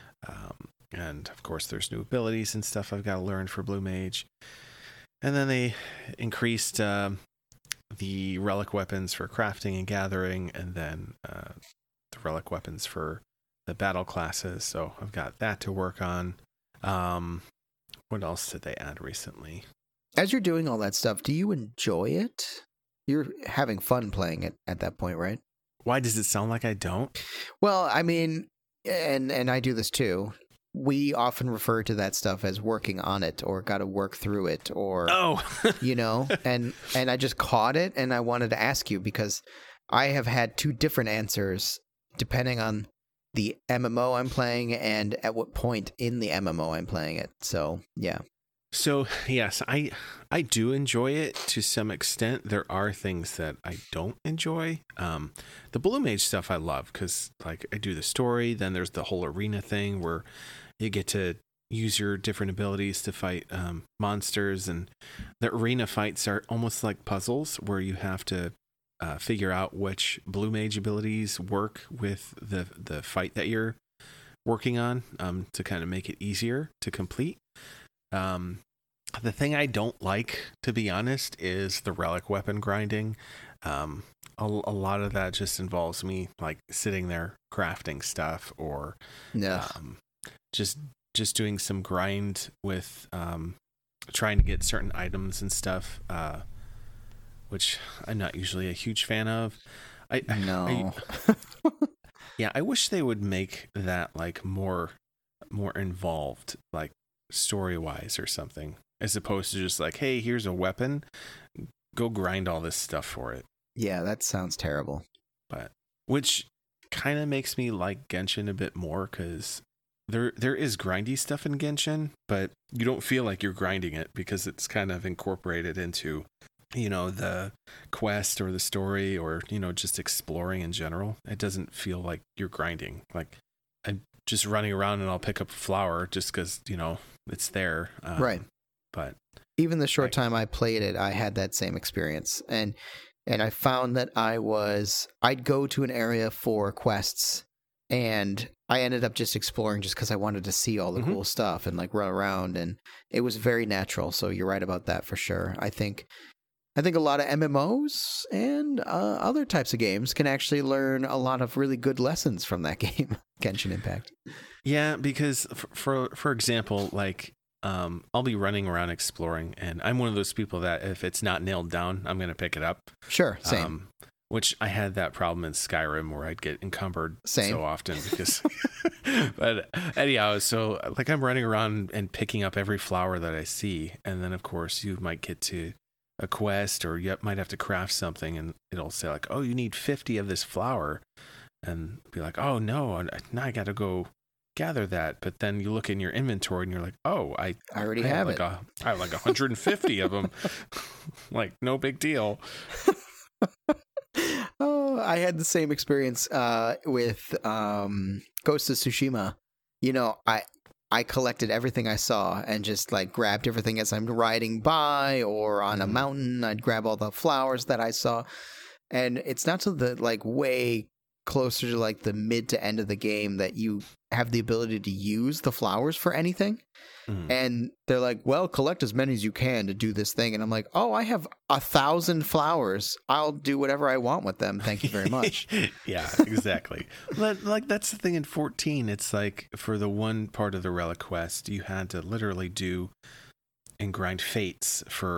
And of course there's new abilities and stuff I've got to learn for Blue Mage. And then they increased the relic weapons for crafting and gathering, and then the relic weapons for the battle classes. So I've got that to work on. What else did they add recently? As you're doing all that stuff, do you enjoy it? You're having fun playing it at that point, right? Why does it sound like I don't? Well, I mean, and I do this too. We often refer to that stuff as working on it or got to work through it or, and I just caught it and I wanted to ask you because I have had 2 different answers depending on the MMO I'm playing and at what point in the MMO I'm playing it. So, yeah. So, yes, I do enjoy it to some extent. There are things that I don't enjoy. The Blue Mage stuff I love because, like, I do the story. Then there's the whole arena thing where you get to use your different abilities to fight monsters. And the arena fights are almost like puzzles where you have to figure out which Blue Mage abilities work with the fight that you're working on to kind of make it easier to complete. The thing I don't like, to be honest, is the relic weapon grinding. A lot of that just involves me like sitting there crafting stuff or just doing some grind with trying to get certain items and stuff, which I'm not usually a huge fan of. I wish they would make that like more involved, like story-wise or something, as opposed to just like, hey, here's a weapon, go grind all this stuff for it. Yeah, that sounds terrible. But which kind of makes me like Genshin a bit more, because there is grindy stuff in Genshin, but you don't feel like you're grinding it because it's kind of incorporated into, you know, the quest or the story, or, you know, just exploring in general. It doesn't feel like you're grinding. Like, I'm just running around and I'll pick up a flower just because, you know, it's there. Right. But even the short time I played it, I had that same experience. And I found that I'd go to an area for quests, and I ended up just exploring just because I wanted to see all the cool stuff and like run around, and it was very natural. So you're right about that for sure. I think a lot of MMOs and other types of games can actually learn a lot of really good lessons from that game, Genshin Impact. Yeah, because for example, like I'll be running around exploring, and I'm one of those people that if it's not nailed down, I'm going to pick it up. Sure, same. Which I had that problem in Skyrim where I'd get encumbered so often because, but anyhow, so like I'm running around and picking up every flower that I see. And then of course you might get to a quest, or you might have to craft something, and it'll say like, oh, you need 50 of this flower, and be like, oh no, now I got to go gather that. But then you look in your inventory and you're like, oh, I already have it. I have like 150 of them. Like, no big deal. Oh, I had the same experience with Ghost of Tsushima. You know, I collected everything I saw and just like grabbed everything as I'm riding by or on a mountain. I'd grab all the flowers that I saw. And it's not till the like way closer to like the mid to end of the game that you have the ability to use the flowers for anything. And they're like, well, collect as many as you can to do this thing. And I'm like, oh, I have 1,000 flowers. I'll do whatever I want with them. Thank you very much. Yeah, exactly. But like, that's the thing in 14. It's like for the one part of the relic quest, you had to literally do and grind fates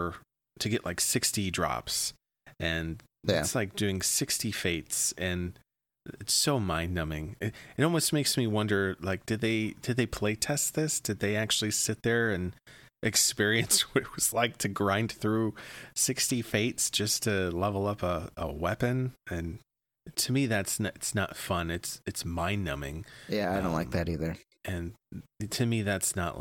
to get like 60 drops. And it's like doing 60 fates, and it's so mind-numbing. It almost makes me wonder, like, did they play test this? Did they actually sit there and experience what it was like to grind through 60 fates just to level up a weapon? And to me, it's not fun. It's mind-numbing. Yeah, I don't like that either. And to me, it's not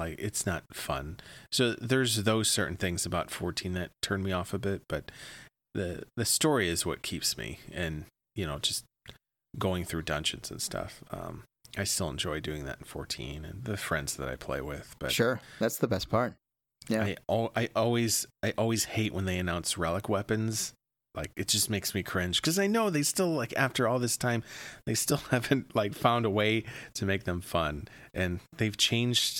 fun. So there's those certain things about 14 that turn me off a bit, but the story is what keeps me, and, you know, just going through dungeons and stuff. I still enjoy doing that in 14 and the friends that I play with. But sure, that's the best part. Yeah, I always hate when they announce relic weapons. Like, it just makes me cringe, because I know they still, like, after all this time, they still haven't like found a way to make them fun, and they've changed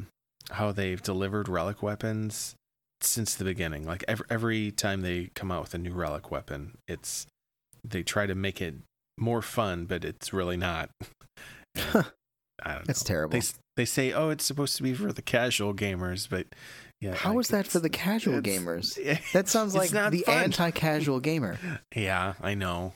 how they've delivered relic weapons since the beginning. Like every time they come out with a new relic weapon, they try to make it more fun, but it's really not. I don't know. That's terrible. They say, oh, it's supposed to be for the casual gamers, but yeah. How is that for the casual gamers? That sounds like the fun. Anti-casual gamer. Yeah, I know.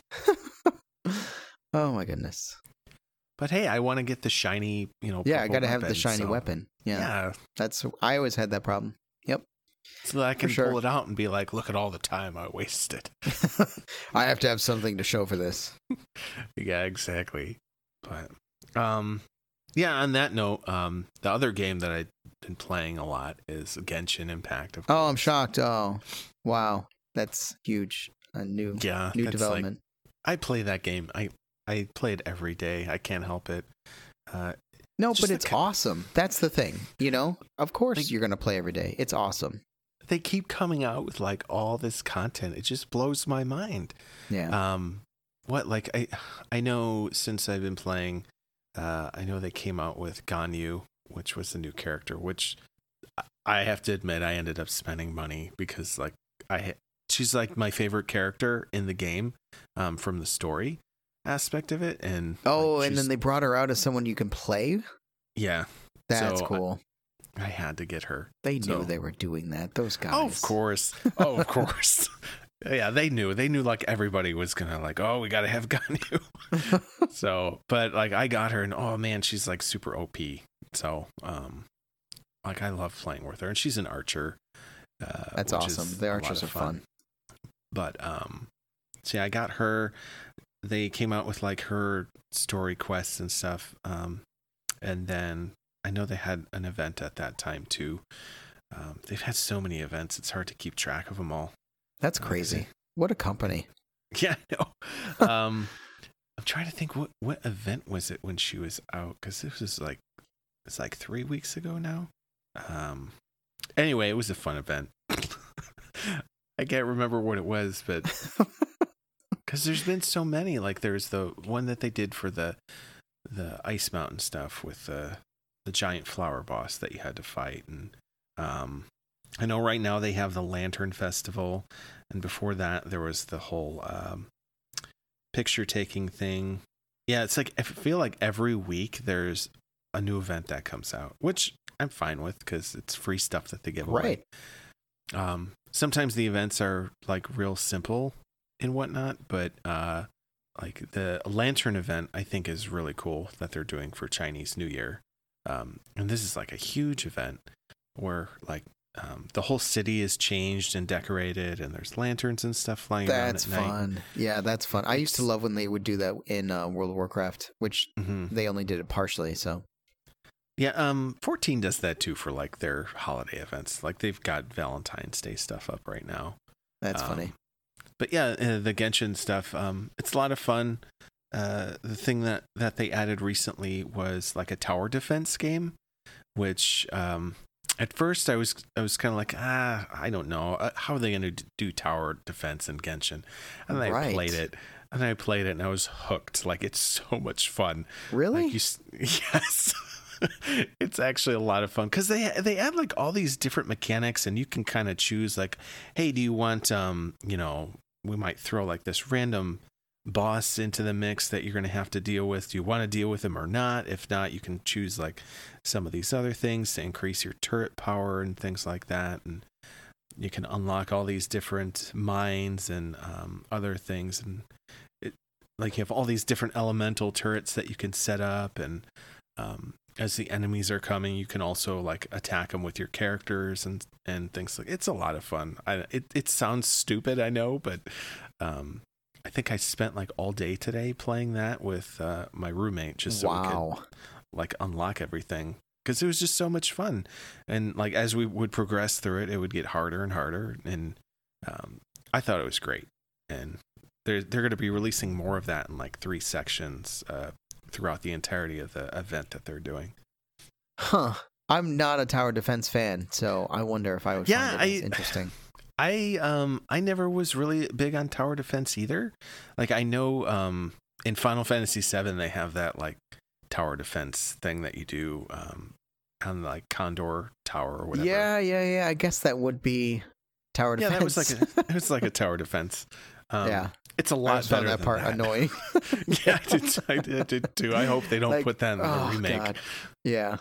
Oh my goodness. But hey, I want to get the shiny, you know. Yeah, I got to have the shiny weapon. Yeah. I always had that problem. Yep. So that I can pull it out and be like, look at all the time I wasted. I have to have something to show for this. Yeah, exactly. But yeah, on that note, the other game that I've been playing a lot is Genshin Impact. Of course. Oh, I'm shocked. Oh, wow. That's huge. A new development. Like, I play that game. I play it every day. I can't help it. No, but it's awesome. That's the thing. You know, of course you're going to play every day. It's awesome. They keep coming out with like all this content. It just blows my mind. Yeah. Like I know since I've been playing, I know they came out with Ganyu, which was the new character, which I have to admit I ended up spending money because like she's like my favorite character in the game, from the story aspect of it. And and then they brought her out as someone you can play. Yeah. That's cool. I had to get her. They knew they were doing that. Those guys. Oh, of course. Yeah, they knew. They knew like everybody was gonna like, oh, we gotta have Ganyu. So, but like I got her, and oh man, she's like super OP. So, like I love playing with her, and she's an archer. That's awesome. The archers are fun. But so yeah, I got her. They came out with like her story quests and stuff. And then I know they had an event at that time too. They've had so many events; it's hard to keep track of them all. That's crazy. What a company. Yeah, I know. I'm trying to think what event was it when she was out, because this was like it's like 3 weeks ago now. Anyway, it was a fun event. I can't remember what it was, but because there's been so many. Like there's the one that they did for the Ice Mountain stuff with the giant flower boss that you had to fight, and I know right now they have the Lantern Festival, and before that there was the whole picture taking thing. Yeah, it's like I feel like every week there's a new event that comes out, which I'm fine with because it's free stuff that they give away. Right. Sometimes the events are like real simple and whatnot, but like the Lantern event I think is really cool that they're doing for Chinese New Year. And this is like a huge event where like the whole city is changed and decorated, and there's lanterns and stuff flying around at night. That's fun. Yeah, that's fun. I used to love when they would do that in World of Warcraft, which they only did it partially. So yeah, 14 does that too for like their holiday events. Like they've got Valentine's Day stuff up right now. That's funny. But yeah, the Genshin stuff, it's a lot of fun. The thing that they added recently was like a tower defense game, which at first I was kind of like, I don't know. How are they going to do tower defense in Genshin? And then I played it. And I played it and I was hooked. Like, it's so much fun. Really? Like yes. It's actually a lot of fun because they add like all these different mechanics, and you can kind of choose like, hey, do you want we might throw like this random boss into the mix that you're going to have to deal with. Do you want to deal with him or not? If not, you can choose like some of these other things to increase your turret power and things like that, and you can unlock all these different mines and other things, and like you have all these different elemental turrets that you can set up, and as the enemies are coming, you can also like attack them with your characters and things like. It's a lot of fun. It sounds stupid, I know, but I think I spent like all day today playing that with my roommate just so we could like unlock everything, because it was just so much fun. And like as we would progress through it, it would get harder and harder, and I thought it was great. And they're going to be releasing more of that in like 3 sections throughout the entirety of the event that they're doing. Huh. I'm not a tower defense fan, so I wonder if I would find it interesting. I never was really big on tower defense either. Like I know in Final Fantasy VII they have that like tower defense thing that you do on like Condor Tower or whatever. Yeah. I guess that would be tower defense. Yeah, it was like a tower defense. Yeah. It's a lot better than that part annoying. Yeah, I did too. I hope they don't put that in the remake. God. Yeah.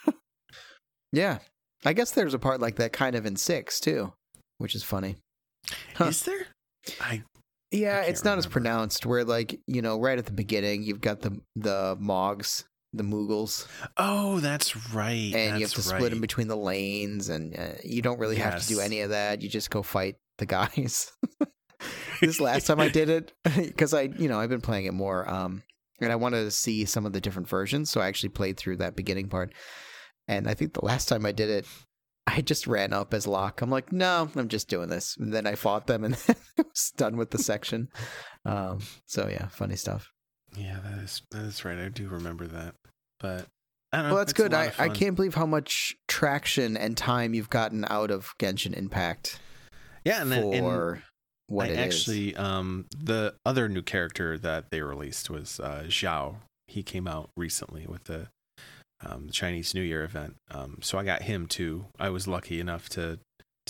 Yeah. I guess there's a part like that kind of in 6 too, which is funny. Huh. Is there? Yeah, it's not as pronounced, where like, right at the beginning you've got the Mogs, the Moogles. Oh, that's right. And you have to split them between the lanes, and you don't really have to do any of that. You just go fight the guys. This last time I did it, because I've been playing it more, and I wanted to see some of the different versions, so I actually played through that beginning part. And I think the last time I did it, I just ran up as Locke. I'm like, no, I'm just doing this. And then I fought them, and then I was done with the section. So yeah, funny stuff. Yeah, that is right. I do remember that. But I don't know. Well, that's good. I can't believe how much traction and time you've gotten out of Genshin Impact. Yeah, and what it actually, the other new character that they released was Zhao. He came out recently with the Chinese New Year event. So I got him too. I was lucky enough to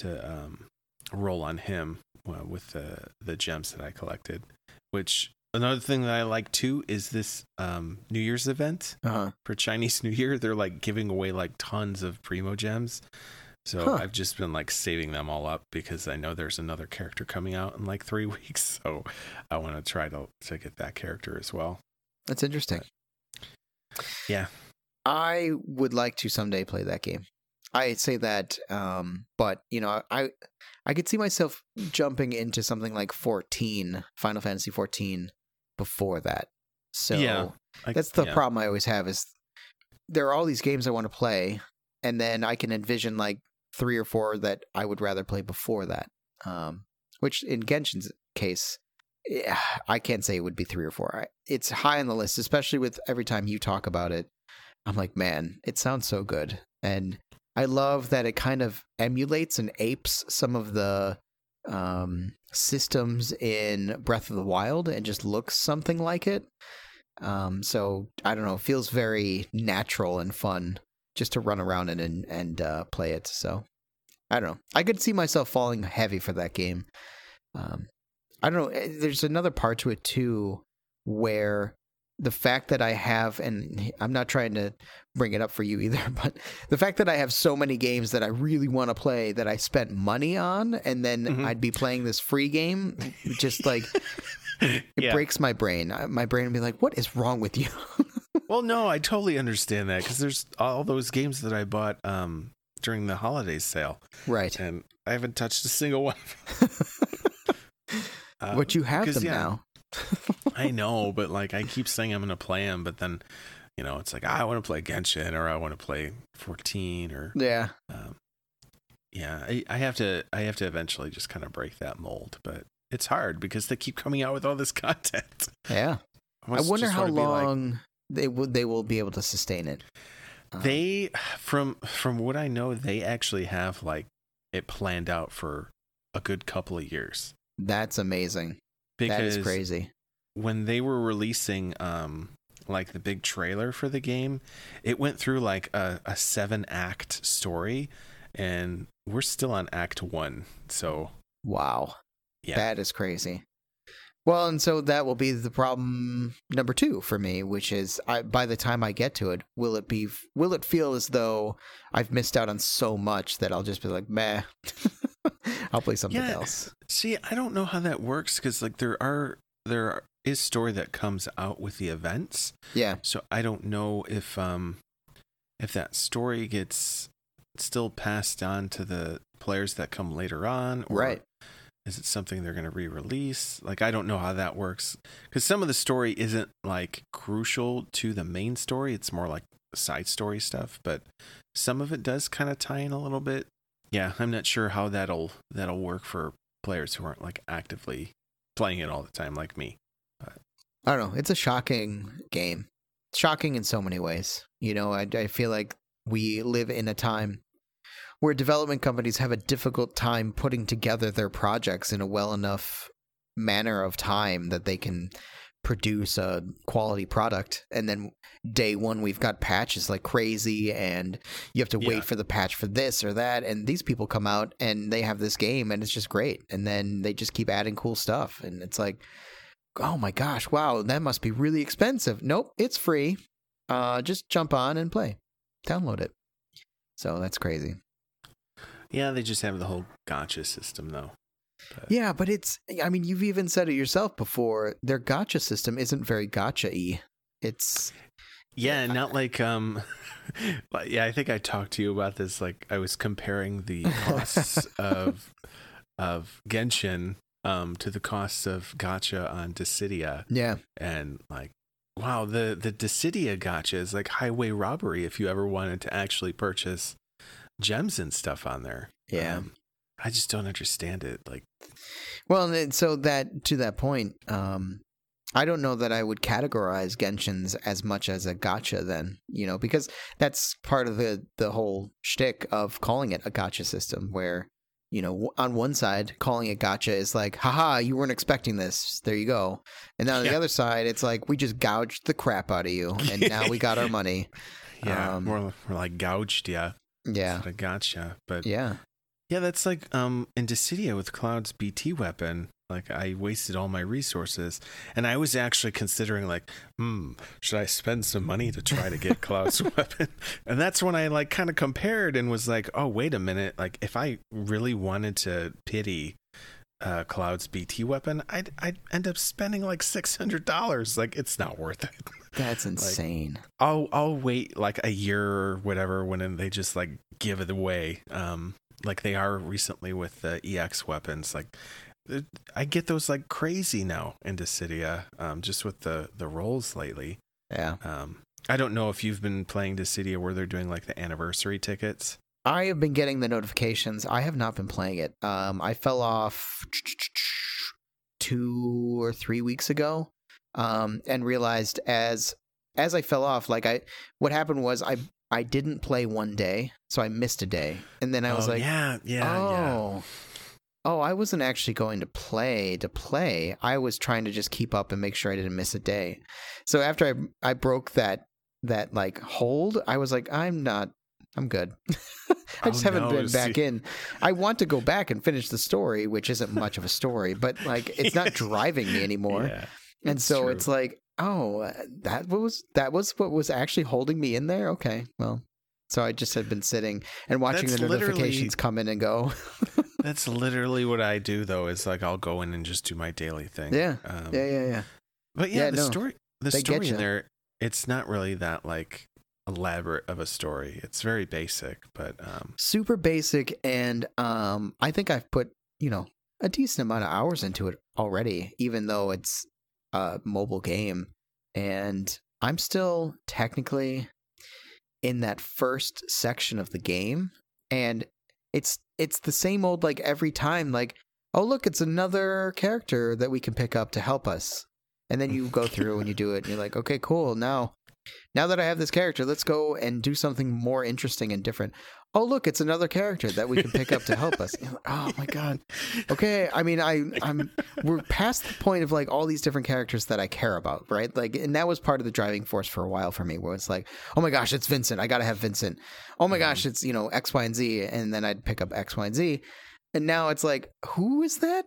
roll on him with the gems that I collected. Which another thing that I like too is this New Year's event for Chinese New Year. They're like giving away like tons of Primo gems. So I've just been like saving them all up because I know there's another character coming out in like 3 weeks. So I want to try to get that character as well. That's interesting. Yeah. I would like to someday play that game. I say that, but I could see myself jumping into something like Final Fantasy 14 before that. So that's the problem I always have is there are all these games I want to play, and then I can envision like 3 or 4 that I would rather play before that. Which in Genshin's case, I can't say it would be 3 or 4. It's high on the list, especially with every time you talk about it. I'm like, man, it sounds so good. And I love that it kind of emulates and apes some of the systems in Breath of the Wild and just looks something like it. So I don't know, it feels very natural and fun just to run around and play it. So I don't know. I could see myself falling heavy for that game. I don't know. There's another part to it too, where the fact that I have, and I'm not trying to bring it up for you either, but the fact that I have so many games that I really want to play that I spent money on, and then I'd be playing this free game, just like it breaks my brain. My brain would be like, "What is wrong with you?" Well, no, I totally understand that because there's all those games that I bought during the holiday sale, right? And I haven't touched a single one. But you have them now. I know, but like I keep saying I'm going to play them, but then it's like I want to play Genshin or I want to play 14 or I have to eventually just kind of break that mold, but it's hard because they keep coming out with all this content. Yeah, I wonder how long they will be able to sustain it. They from what I know, they actually have like it planned out for a good couple of years. That's amazing. Because that is crazy. When they were releasing like the big trailer for the game, it went through like a 7-act story, and we're still on act 1. So wow. Yeah. That is crazy. Well, and so that will be the problem number 2 for me, which is by the time I get to it, will it feel as though I've missed out on so much that I'll just be like, meh, I'll play something else. See, I don't know how that works because like there is story that comes out with the events. Yeah. So I don't know if that story gets still passed on to the players that come later on, or right. Is it something they're going to re-release? Like, I don't know how that works. Because some of the story isn't, like, crucial to the main story. It's more like side story stuff. But some of it does kind of tie in a little bit. Yeah, I'm not sure how that'll work for players who aren't, like, actively playing it all the time like me. But I don't know. It's a shocking game. Shocking in so many ways. I feel like we live in a time where development companies have a difficult time putting together their projects in a well enough manner of time that they can produce a quality product. And then day one, we've got patches like crazy, and you have to wait for the patch for this or that. And these people come out and they have this game and it's just great. And then they just keep adding cool stuff. And it's like, oh my gosh, wow, that must be really expensive. Nope, it's free. Just jump on and play. Download it. So that's crazy. Yeah, they just have the whole gacha system, though. But yeah, but you've even said it yourself before. Their gacha system isn't very gacha-y. It's... Yeah, not like, I think I talked to you about this. Like, I was comparing the costs of Genshin to the costs of gacha on Dissidia. Yeah. And, like, wow, the Dissidia gacha is like highway robbery if you ever wanted to actually purchase gems and stuff on there. Yeah. I just don't understand it. Like, well, and so that to that point, I don't know that I would categorize Genshin's as much as a gacha then, because that's part of the whole shtick of calling it a gacha system where, on one side, calling it gacha is like, haha, you weren't expecting this. There you go. And then on the other side, it's like, we just gouged the crap out of you. And now we got our money. Yeah. More like gouged. Yeah. Yeah. I gotcha. But yeah, that's like in Dissidia with Cloud's BT weapon. Like, I wasted all my resources, and I was actually considering like, should I spend some money to try to get Cloud's weapon? And that's when I like kind of compared and was like, oh, wait a minute. Like, if I really wanted to pity Cloud's BT weapon, I'd end up spending like $600. Like, it's not worth it. That's insane. Like, I'll wait like a year or whatever when they just like give it away. Like they are recently with the EX weapons. Like I get those like crazy now in Dissidia, just with the rolls lately. Yeah. I don't know if you've been playing Dissidia where they're doing like the anniversary tickets. I have been getting the notifications. I have not been playing it. I fell off 2 or 3 weeks ago, and realized as I fell off, like what happened was I didn't play one day, so I missed a day, and then I was I wasn't actually going to play. I was trying to just keep up and make sure I didn't miss a day. So after I broke that like hold, I was like, I'm good. I just haven't been back in. I want to go back and finish the story, which isn't much of a story, but like it's not driving me anymore. Yeah, and so true. It's like, oh, that was what was actually holding me in there. Okay, well, so I just had been sitting and watching the notifications come in and go. That's literally what I do, though. Is like I'll go in and just do my daily thing. Yeah, But the story in there, it's not really that like elaborate of a story. It's very basic, but super basic, and I think I've put a decent amount of hours into it already, even though it's a mobile game, and I'm still technically in that first section of the game, and it's the same old, like every time, like, oh look, it's another character that we can pick up to help us, and then you go through and you do it, and you're like, okay, cool, now that I have this character, let's go and do something more interesting and different. Oh, look, it's another character that we can pick up to help us. Oh my God. Okay. I mean, we're past the point of like all these different characters that I care about, right? Like, and that was part of the driving force for a while for me, where it's like, oh my gosh, it's Vincent. I got to have Vincent. Oh my gosh, it's, X, Y, and Z. And then I'd pick up X, Y, and Z. And now it's like, who is that?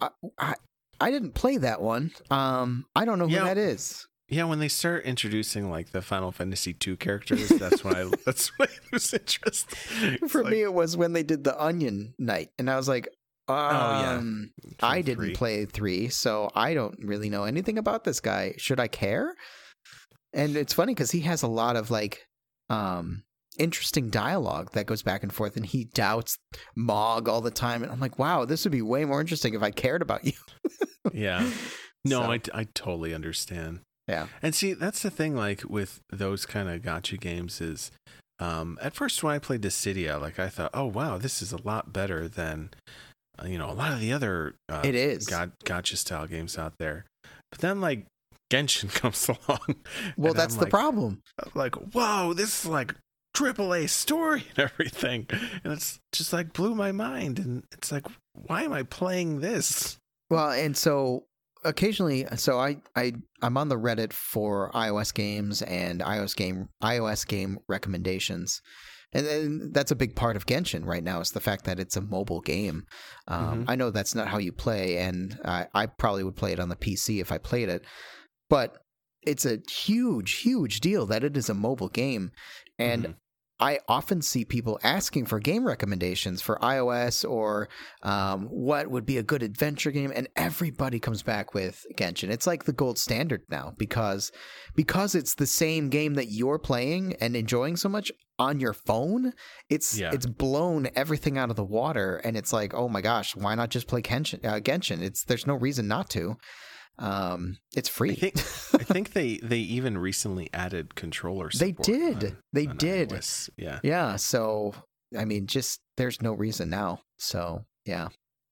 I didn't play that one. I don't know who that is. Yeah, when they start introducing like the Final Fantasy II characters, that's when I lose interest. For me, it was when they did the Onion Knight, and I was like, I didn't play 3, so I don't really know anything about this guy. Should I care? And it's funny because he has a lot of like interesting dialogue that goes back and forth, and he doubts Mog all the time, and I'm like, wow, this would be way more interesting if I cared about you. Yeah. No, so. I totally understand. Yeah. And see, that's the thing, like with those kind of gacha games is, at first when I played Dissidia, like I thought, oh wow, this is a lot better than, a lot of the other it is gacha style games out there. But then like Genshin comes along. Well, that's the problem. I'm like, whoa, this is like AAA story and everything. And it's just like blew my mind. And it's like, why am I playing this? Well, and so occasionally, I'm on the Reddit for iOS games and iOS game recommendations, and that's a big part of Genshin right now, is the fact that it's a mobile game. I know that's not how you play, and I probably would play it on the PC if I played it, but it's a huge deal that it is a mobile game, and I often see people asking for game recommendations for iOS or what would be a good adventure game, and everybody comes back with Genshin. It's like the gold standard now because it's the same game that you're playing and enjoying so much on your phone. It's blown everything out of the water, and it's like, oh my gosh, why not just play Genshin? There's no reason not to. It's free. I think they even recently added controller support. They did. iOS. Yeah. So I mean, just there's no reason now. So yeah.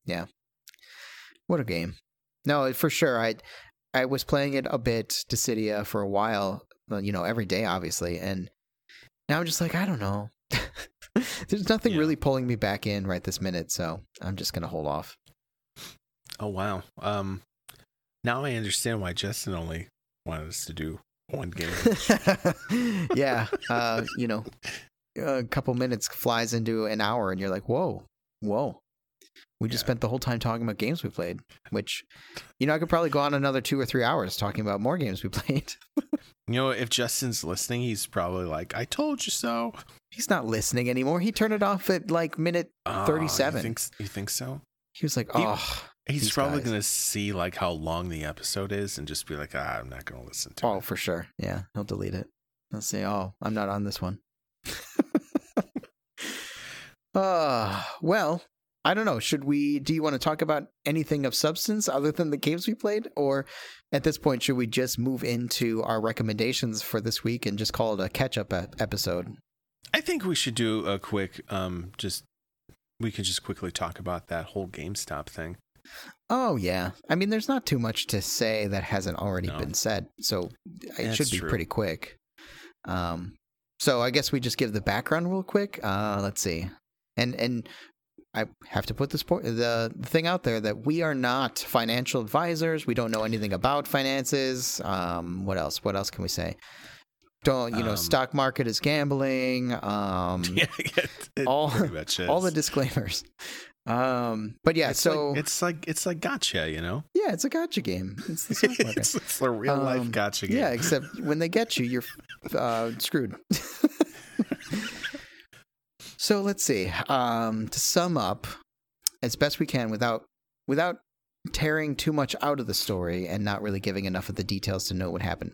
What a game. No, for sure. I was playing it a bit, Dissidia, for a while. Every day, obviously, and now I'm just like, I don't know. There's nothing really pulling me back in right this minute, so I'm just gonna hold off. Oh wow. Now I understand why Justin only wanted us to do one game. Yeah. A couple minutes flies into an hour, and you're like, whoa. We just spent the whole time talking about games we played, which, I could probably go on another 2 or 3 hours talking about more games we played. If Justin's listening, he's probably like, I told you so. He's not listening anymore. He turned it off at like minute 37. You think so? He was like, He's probably going to see like how long the episode is and just be like, I'm not going to listen to it. Oh, for sure. Yeah, he'll delete it. He'll say, oh, I'm not on this one. Well, I don't know. Do you want to talk about anything of substance other than the games we played? Or at this point, should we just move into our recommendations for this week and just call it a catch-up episode? I think we should do a quick, we could just quickly talk about that whole GameStop thing. Oh, yeah. I mean, there's not too much to say that hasn't already been said. So it should be pretty quick. So I guess we just give the background real quick. Let's see. And I have to put the thing out there that we are not financial advisors. We don't know anything about finances. What else? What else can we say? Stock market is gambling. All the disclaimers. But yeah, it's like gotcha, Yeah, it's a gotcha game. It's the stock market. it's a real life gotcha game. Yeah, except when they get you, you're screwed. So let's see. To sum up, as best we can, without tearing too much out of the story and not really giving enough of the details to know what happened.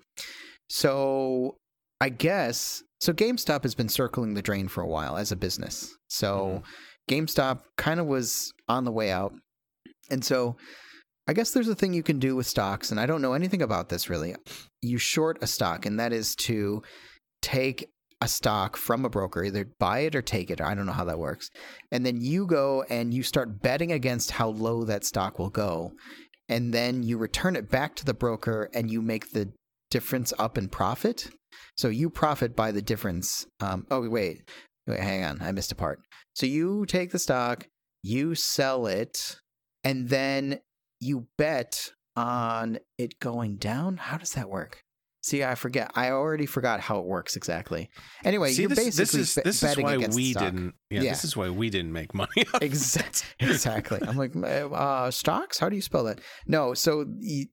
So I guess GameStop has been circling the drain for a while as a business. So GameStop kind of was on the way out. And so I guess there's a thing you can do with stocks, and I don't know anything about this really. You short a stock, and that is to take a stock from a broker, either buy it or take it. I don't know how that works. And then you go and you start betting against how low that stock will go. And then you return it back to the broker and you make the difference up in profit. So you profit by the difference. Wait, hang on. I missed a part. So you take the stock, you sell it, and then you bet on it going down. How does that work? See, I forget. I already forgot how it works exactly. Anyway, you're basically betting against the stock. This is why we didn't make money. Exactly. I'm like, stocks? How do you spell that? No. So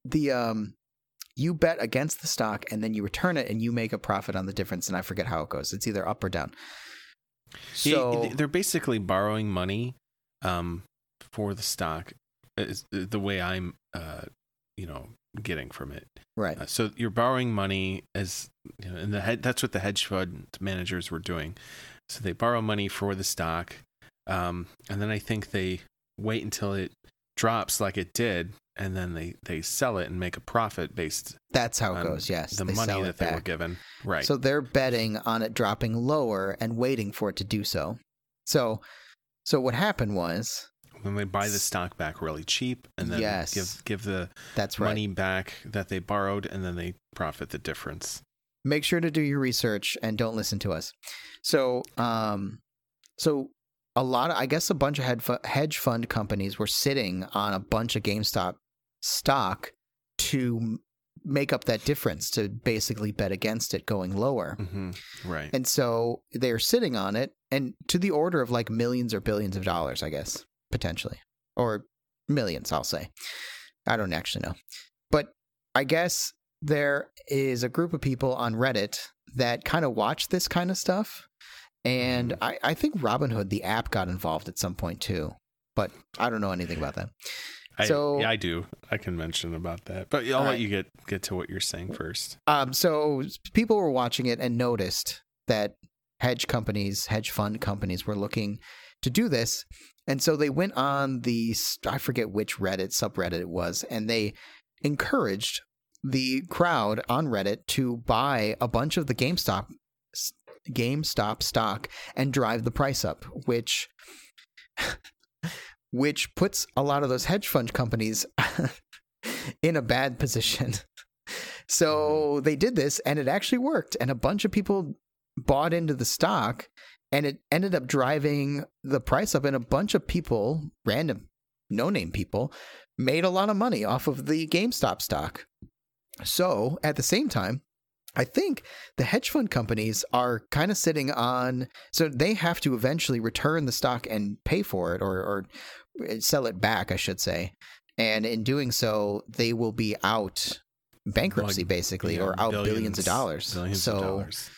you bet against the stock and then you return it and you make a profit on the difference. And I forget how it goes. It's either up or down. So they're basically borrowing money for the stock. Is the way I'm, getting from it. Right. So you're borrowing money as, and that's what the hedge fund managers were doing. So they borrow money for the stock. And then I think they wait until it drops like it did. And then they sell it and make a profit based. That's how it goes. Yes. The money that they were given. Right. So they're betting on it dropping lower and waiting for it to do so. So what happened was, when they buy the stock back really cheap and then give the money back that they borrowed, and then they profit the difference. Make sure to do your research and don't listen to us. So a bunch of hedge fund companies were sitting on a bunch of GameStop stock to make up that difference, to basically bet against it going lower. Mm-hmm. Right. And so they're sitting on it, and to the order of like millions or billions of dollars, I guess. Potentially, or millions, I'll say. I don't actually know. But I guess there is a group of people on Reddit that kind of watch this kind of stuff. And I think Robinhood, the app, got involved at some point too. But I don't know anything about that. I do. I can mention about that. But I'll let you get to what you're saying first. So people were watching it and noticed that hedge fund companies were looking to do this. And so they went on I forget which subreddit it was, and they encouraged the crowd on Reddit to buy a bunch of the GameStop stock and drive the price up, which puts a lot of those hedge fund companies in a bad position. So they did this, and it actually worked, and a bunch of people bought into the stock. And it ended up driving the price up, and a bunch of people, random, no-name people, made a lot of money off of the GameStop stock. So at the same time, I think the hedge fund companies are kind of sitting on, so they have to eventually return the stock and pay for it, or sell it back, I should say. And in doing so, they will be out bankruptcy, basically, or out billions of dollars.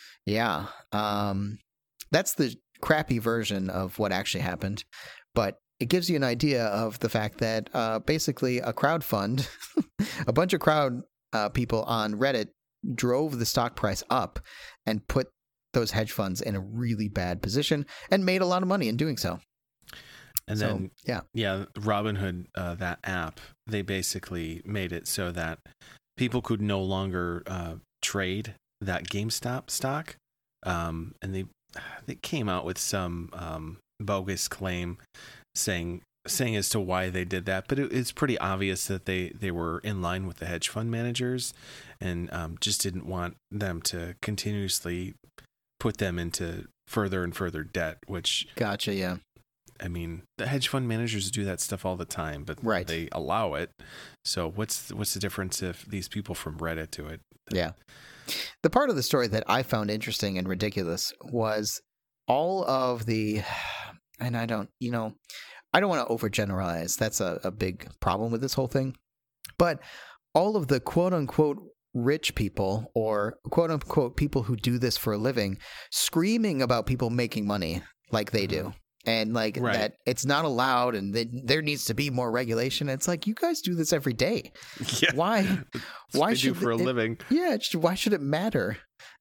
Yeah. That's the crappy version of what actually happened. But it gives you an idea of the fact that basically a crowd fund, a bunch of crowd people on Reddit drove the stock price up and put those hedge funds in a really bad position and made a lot of money in doing so. And so, then, yeah, Robinhood, that app, they basically made it so that people could no longer trade that GameStop stock. And they came out with some bogus claim saying as to why they did that, but it's pretty obvious that they were in line with the hedge fund managers and just didn't want them to continuously put them into further and further debt, which gotcha. Yeah. I mean, the hedge fund managers do that stuff all the time, but right. They allow it. So what's the difference if these people from Reddit do it? Yeah. The part of the story that I found interesting and ridiculous was all of the, and I don't want to overgeneralize. That's a big problem with this whole thing. But all of the quote unquote rich people or quote unquote people who do this for a living screaming about people making money like they do. And like right. that it's not allowed and there needs to be more regulation. It's like, you guys do this every day. Yeah. Why should do for a living? Yeah. Why should it matter?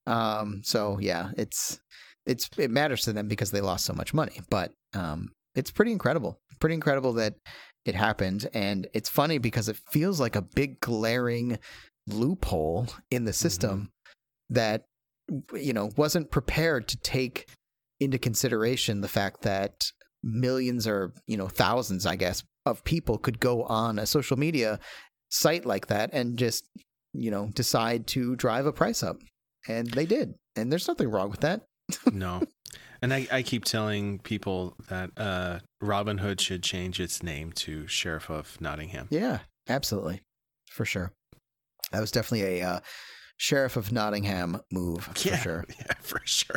So yeah, it matters to them because they lost so much money, but it's pretty incredible that it happened. And it's funny because it feels like a big glaring loophole in the system that, wasn't prepared to take into consideration the fact that millions or, thousands, I guess, of people could go on a social media site like that and just, decide to drive a price up. And they did. And there's nothing wrong with that. No. And I keep telling people that Robinhood should change its name to Sheriff of Nottingham. Yeah, absolutely. For sure. That was definitely a Sheriff of Nottingham move, for sure. Yeah, for sure.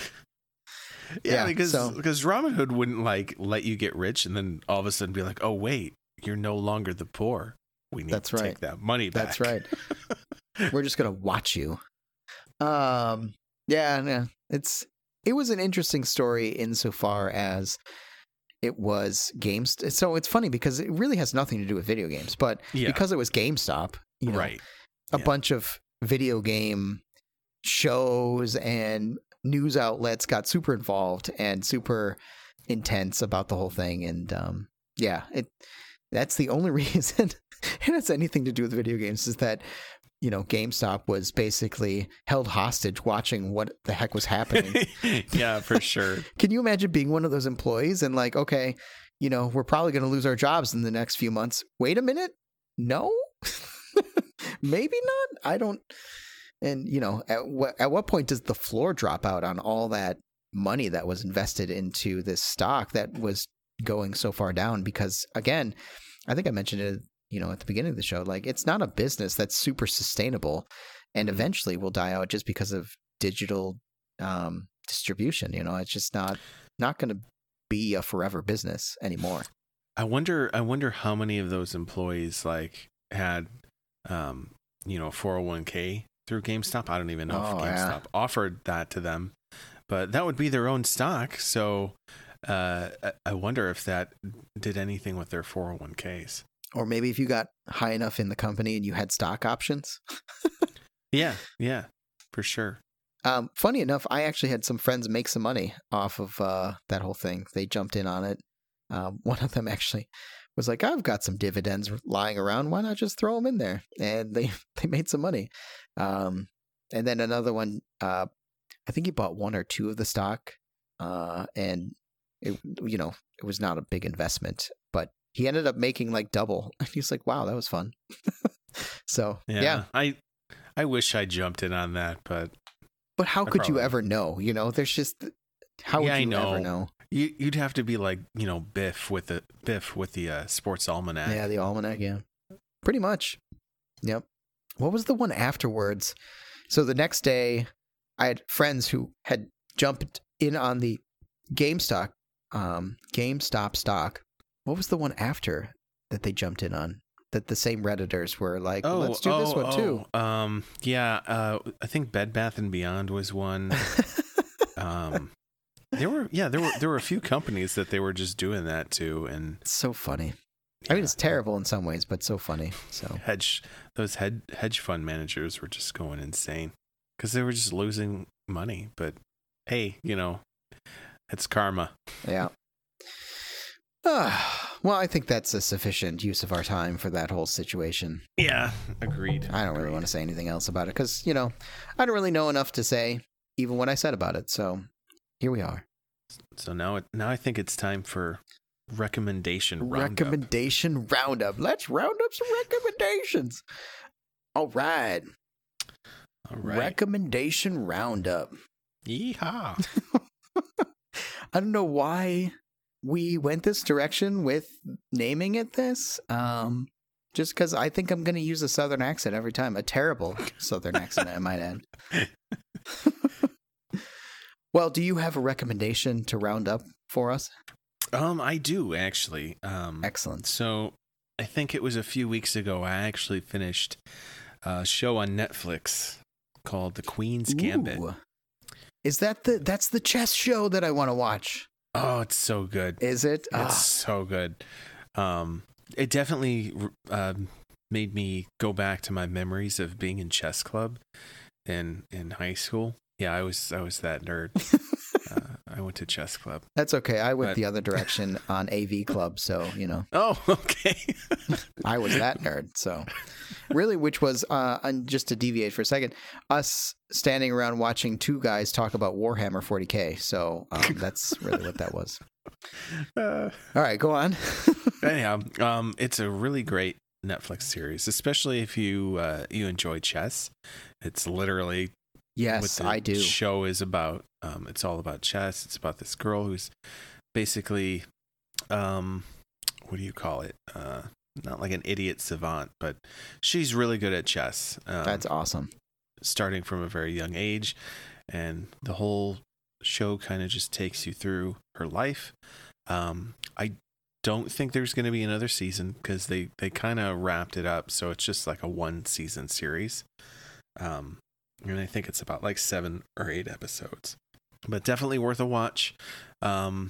Yeah, because Robinhood wouldn't let you get rich and then all of a sudden be like, oh, wait, you're no longer the poor. We need to take that money back. That's right. We're just going to watch you. It was an interesting story insofar as it was games. So it's funny because it really has nothing to do with video games, but because it was GameStop, right. A bunch of video game shows and news outlets got super involved and super intense about the whole thing. And that's the only reason it has anything to do with video games is that, GameStop was basically held hostage watching what the heck was happening. Yeah, for sure. Can you imagine being one of those employees and like, okay, we're probably going to lose our jobs in the next few months. Wait a minute. No, maybe not. I don't. And, at what point does the floor drop out on all that money that was invested into this stock that was going so far down? Because, again, I think I mentioned it, at the beginning of the show, like it's not a business that's super sustainable and eventually will die out just because of digital distribution. It's just not going to be a forever business anymore. I wonder how many of those employees had, 401k through GameStop. I don't even know if GameStop offered that to them, but that would be their own stock. So I wonder if that did anything with their 401ks. Or maybe if you got high enough in the company and you had stock options. Yeah, for sure. Funny enough, I actually had some friends make some money off of that whole thing. They jumped in on it. One of them actually was like, I've got some dividends lying around. Why not just throw them in there? And they made some money. And then another one, I think he bought one or two of the stock. And it was not a big investment, but he ended up making like double. And he's like, wow, that was fun. So, yeah. I wish I jumped in on that, but how could you ever know? There's just, how would you ever know? You'd have to be like, Biff with the Sports Almanac. Yeah, the Almanac, yeah. Pretty much. Yep. What was the one afterwards? So the next day, I had friends who had jumped in on the GameStop stock. What was the one after that they jumped in on? That the same Redditors were like, let's do this one too. I think Bed Bath & Beyond was one. There were a few companies that they were just doing that to, and It's so funny. I mean, it's terrible in some ways, but so funny. So those hedge fund managers were just going insane because they were just losing money. But hey, it's karma. Yeah. Well, I think that's a sufficient use of our time for that whole situation. Yeah, agreed. I don't really want to say anything else about it because, I don't really know enough to say even what I said about it. So here we are. So now I think it's time for recommendation roundup. Recommendation roundup. Let's round up some recommendations. All right. Recommendation roundup. Yeehaw. I don't know why we went this direction with naming it this. Just because I think I'm going to use a Southern accent every time. A terrible Southern accent, I might add. Well, do you have a recommendation to round up for us? I do, actually. Excellent. So I think it was a few weeks ago, I actually finished a show on Netflix called The Queen's Gambit. Ooh. Is that's the chess show that I want to watch? Oh, it's so good. Is it? It's so good. It definitely made me go back to my memories of being in chess club in high school. Yeah, I was that nerd. I went to chess club. That's okay. I went the other direction on AV club, so Oh, okay. I was that nerd. So, really, which was just to deviate for a second, us standing around watching two guys talk about Warhammer 40K. So that's really what that was. All right, go on. Anyhow, it's a really great Netflix series, especially if you enjoy chess. It's literally. Yes, I do. Show is about. It's all about chess. It's about this girl who's basically, what do you call it? Not like an idiot savant, but she's really good at chess. That's awesome. Starting from a very young age, and the whole show kind of just takes you through her life. I don't think there's going to be another season because they kind of wrapped it up, so it's just like a 1-season series. And I think it's about like 7 or 8 episodes, but definitely worth a watch. I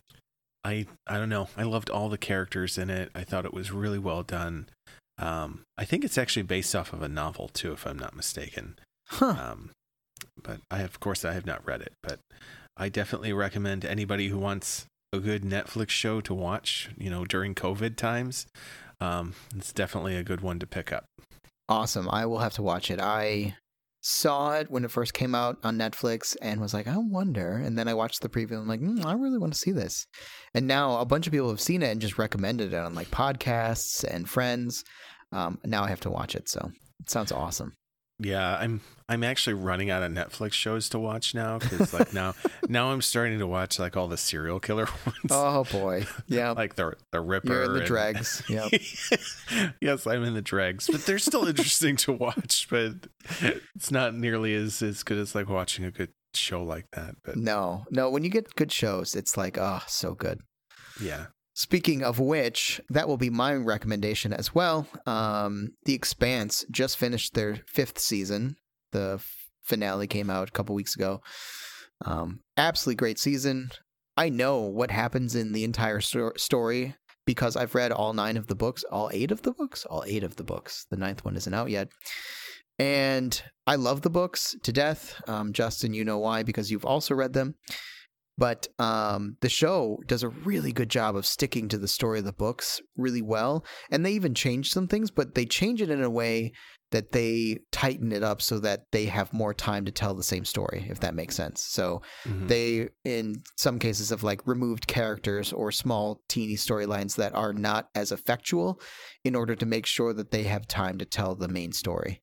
don't know. I loved all the characters in it. I thought it was really well done. I think it's actually based off of a novel too, if I'm not mistaken. Huh. But I have not read it, but I definitely recommend anybody who wants a good Netflix show to watch, during COVID times. It's definitely a good one to pick up. Awesome. I will have to watch it. I saw it when it first came out on Netflix and was like, I wonder. And then I watched the preview and I'm like, I really want to see this. And now a bunch of people have seen it and just recommended it on like podcasts and friends. Now I have to watch it. So it sounds awesome. Yeah, I'm actually running out of Netflix shows to watch now because like now I'm starting to watch like all the serial killer ones. Oh boy, yeah, like the Ripper. You're in the dregs. Yeah. Yes, I'm in the dregs, but they're still interesting to watch. But it's not nearly as good as like watching a good show like that. But no, when you get good shows, it's like so good. Yeah. Speaking of which, that will be my recommendation as well. The Expanse just finished their 5th season. The finale came out a couple weeks ago. Absolutely great season. I know what happens in the entire story because I've read all 9 of the books, all 8 of the books. The 9th one isn't out yet. And I love the books to death. Justin, you know why, because you've also read them. But the show does a really good job of sticking to the story of the books really well. And they even change some things, but they change it in a way that they tighten it up so that they have more time to tell the same story, if that makes sense. So they, in some cases, have like removed characters or small teeny storylines that are not as effectual in order to make sure that they have time to tell the main story.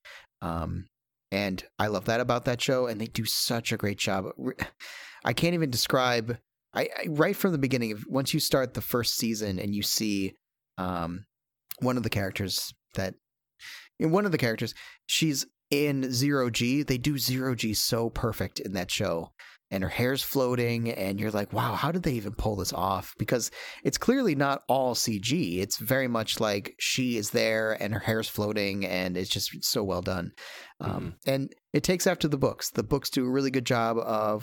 And I love that about that show. And they do such a great job. I can't even describe. I right from the beginning, once you start the first season and you see one of the characters, she's in Zero G. They do Zero G so perfect in that show. And her hair's floating, and you're like, wow, how did they even pull this off? Because it's clearly not all CG. It's very much like she is there, and her hair's floating, and it's just so well done. And it takes after the books. The books do a really good job of,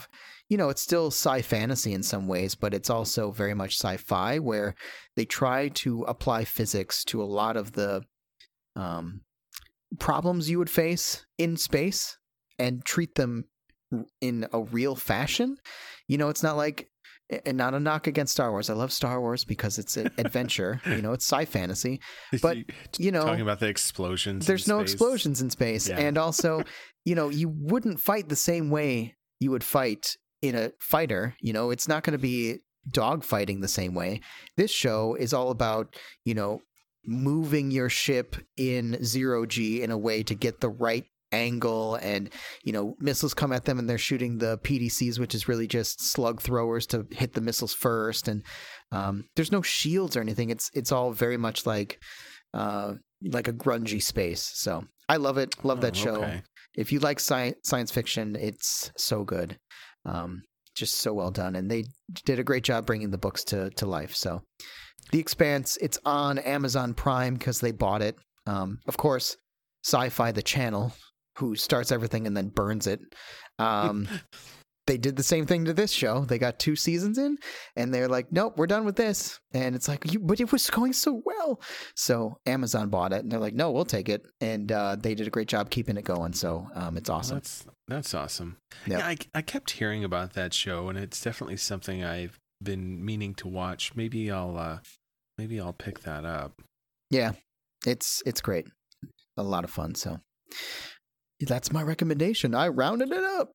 it's still sci-fantasy in some ways, but it's also very much sci-fi, where they try to apply physics to a lot of the problems you would face in space and treat them in a real fashion. It's not like, and not a knock against Star Wars. I love Star Wars because it's an adventure. It's sci-fantasy. But, talking about the explosions. There's no explosions in space. Yeah. And also, you wouldn't fight the same way you would fight in a fighter. It's not going to be dog fighting the same way. This show is all about, moving your ship in zero G in a way to get the right angle, and missiles come at them and they're shooting the PDCs, which is really just slug throwers to hit the missiles first, and there's no shields or anything. It's all very much like a grungy space. So I love it. Love that show. Okay. If you like science fiction, it's so good. Just so well done, and they did a great job bringing the books to life. So The Expanse, it's on Amazon Prime because they bought it. Of course, Sci-Fi, the channel, who starts everything and then burns it. They did the same thing to this show. They got 2 seasons in, and they're like, nope, we're done with this. And it's like, but it was going so well. So Amazon bought it, and they're like, no, we'll take it. And they did a great job keeping it going. So it's awesome. That's awesome. Yep. Yeah, I kept hearing about that show, and it's definitely something I've been meaning to watch. Maybe I'll pick that up. Yeah, it's great. A lot of fun. So that's my recommendation. I rounded it up.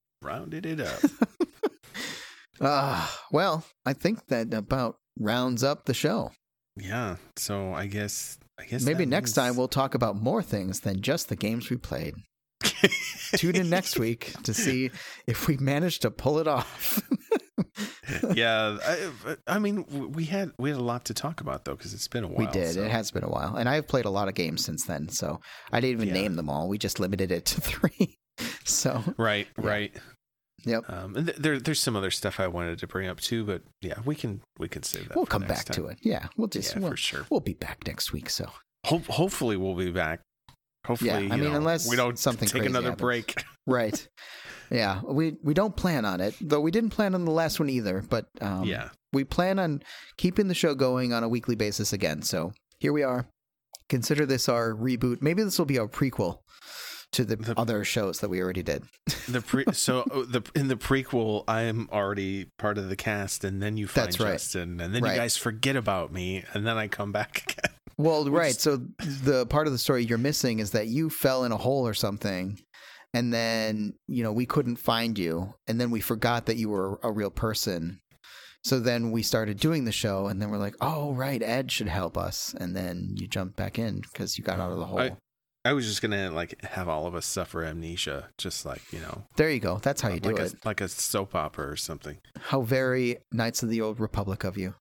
Well, I think that about rounds up the show. Yeah. So I guess maybe next time we'll talk about more things than just the games we played. Tune in next week to see if we managed to pull it off. Yeah, I mean, we had a lot to talk about though, because it's been a while. We did. So. It has been a while, and I've played a lot of games since then. So I didn't even name them all. We just limited it to 3. So right. Yep. And there's some other stuff I wanted to bring up too, but yeah, we can save that. We'll come back to it. Yeah, for sure. We'll be back next week. So hopefully we'll be back. Hopefully, unless we don't something take another break. Right. Yeah, we don't plan on it, though we didn't plan on the last one either, but we plan on keeping the show going on a weekly basis again. So here we are. Consider this our reboot. Maybe this will be our prequel to the other shows that we already did. In the prequel, I am already part of the cast, and then you find Justin, and then you guys forget about me, and then I come back again. Well, right. So the part of the story you're missing is that you fell in a hole or something, and then, we couldn't find you, and then we forgot that you were a real person. So then we started doing the show, and then we're like, oh, right, Ed should help us. And then you jumped back in because you got out of the hole. I was just going to have all of us suffer amnesia, just There you go. That's how you do it. Like a soap opera or something. How very Knights of the Old Republic of you.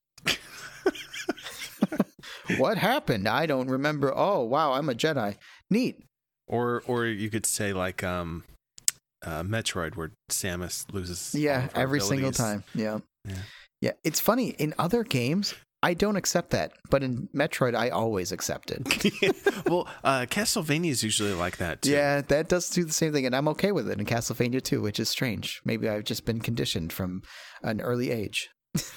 What happened? I don't remember. Oh, wow, I'm a Jedi. Neat. Or you could say Metroid, where Samus loses. Yeah, every single time. Yeah. It's funny. In other games, I don't accept that, but in Metroid, I always accept it. Well, Castlevania is usually like that too. Yeah, that does do the same thing, and I'm okay with it in Castlevania too, which is strange. Maybe I've just been conditioned from an early age.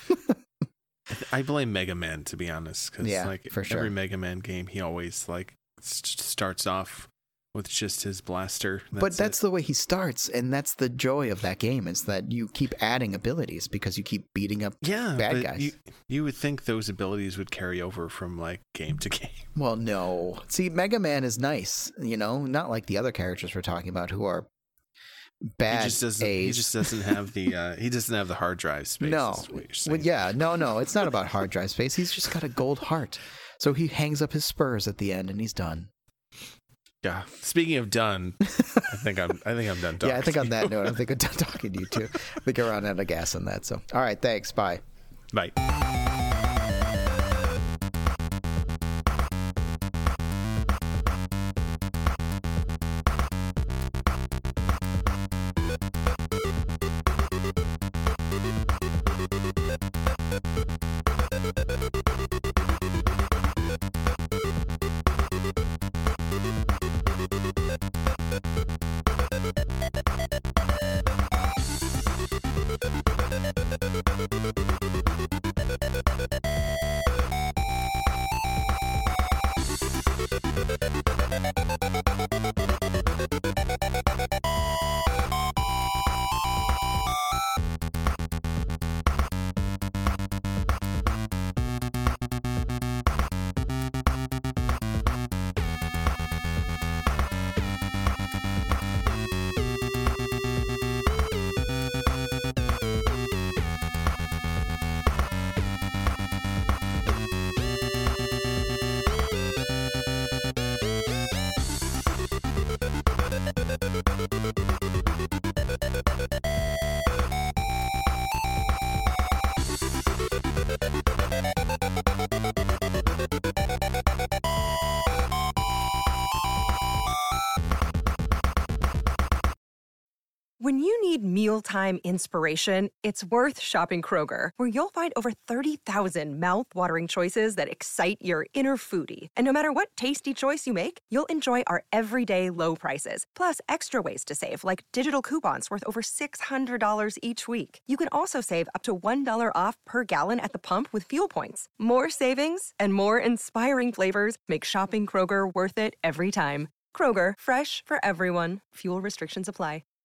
I blame Mega Man, to be honest, because for sure. Every Mega Man game, he always starts off with just his blaster. That's the way he starts, and that's the joy of that game, is that you keep adding abilities because you keep beating up bad guys. You would think those abilities would carry over from game to game. Well, no. See, Mega Man is nice, not like the other characters we're talking about who are bad. He just doesn't have the hard drive space. No. Well, yeah, no, it's not about hard drive space. He's just got a gold heart. So he hangs up his spurs at the end and he's done. Yeah. Speaking of done, I think I'm done talking. Yeah, I think on that note, I think I'm done talking to you too. I think I ran out of gas on that. So, all right, thanks. Bye. Bye. When you need mealtime inspiration, it's worth shopping Kroger, where you'll find over 30,000 mouth-watering choices that excite your inner foodie. And no matter what tasty choice you make, you'll enjoy our everyday low prices, plus extra ways to save, like digital coupons worth over $600 each week. You can also save up to $1 off per gallon at the pump with fuel points. More savings and more inspiring flavors make shopping Kroger worth it every time. Kroger, fresh for everyone. Fuel restrictions apply.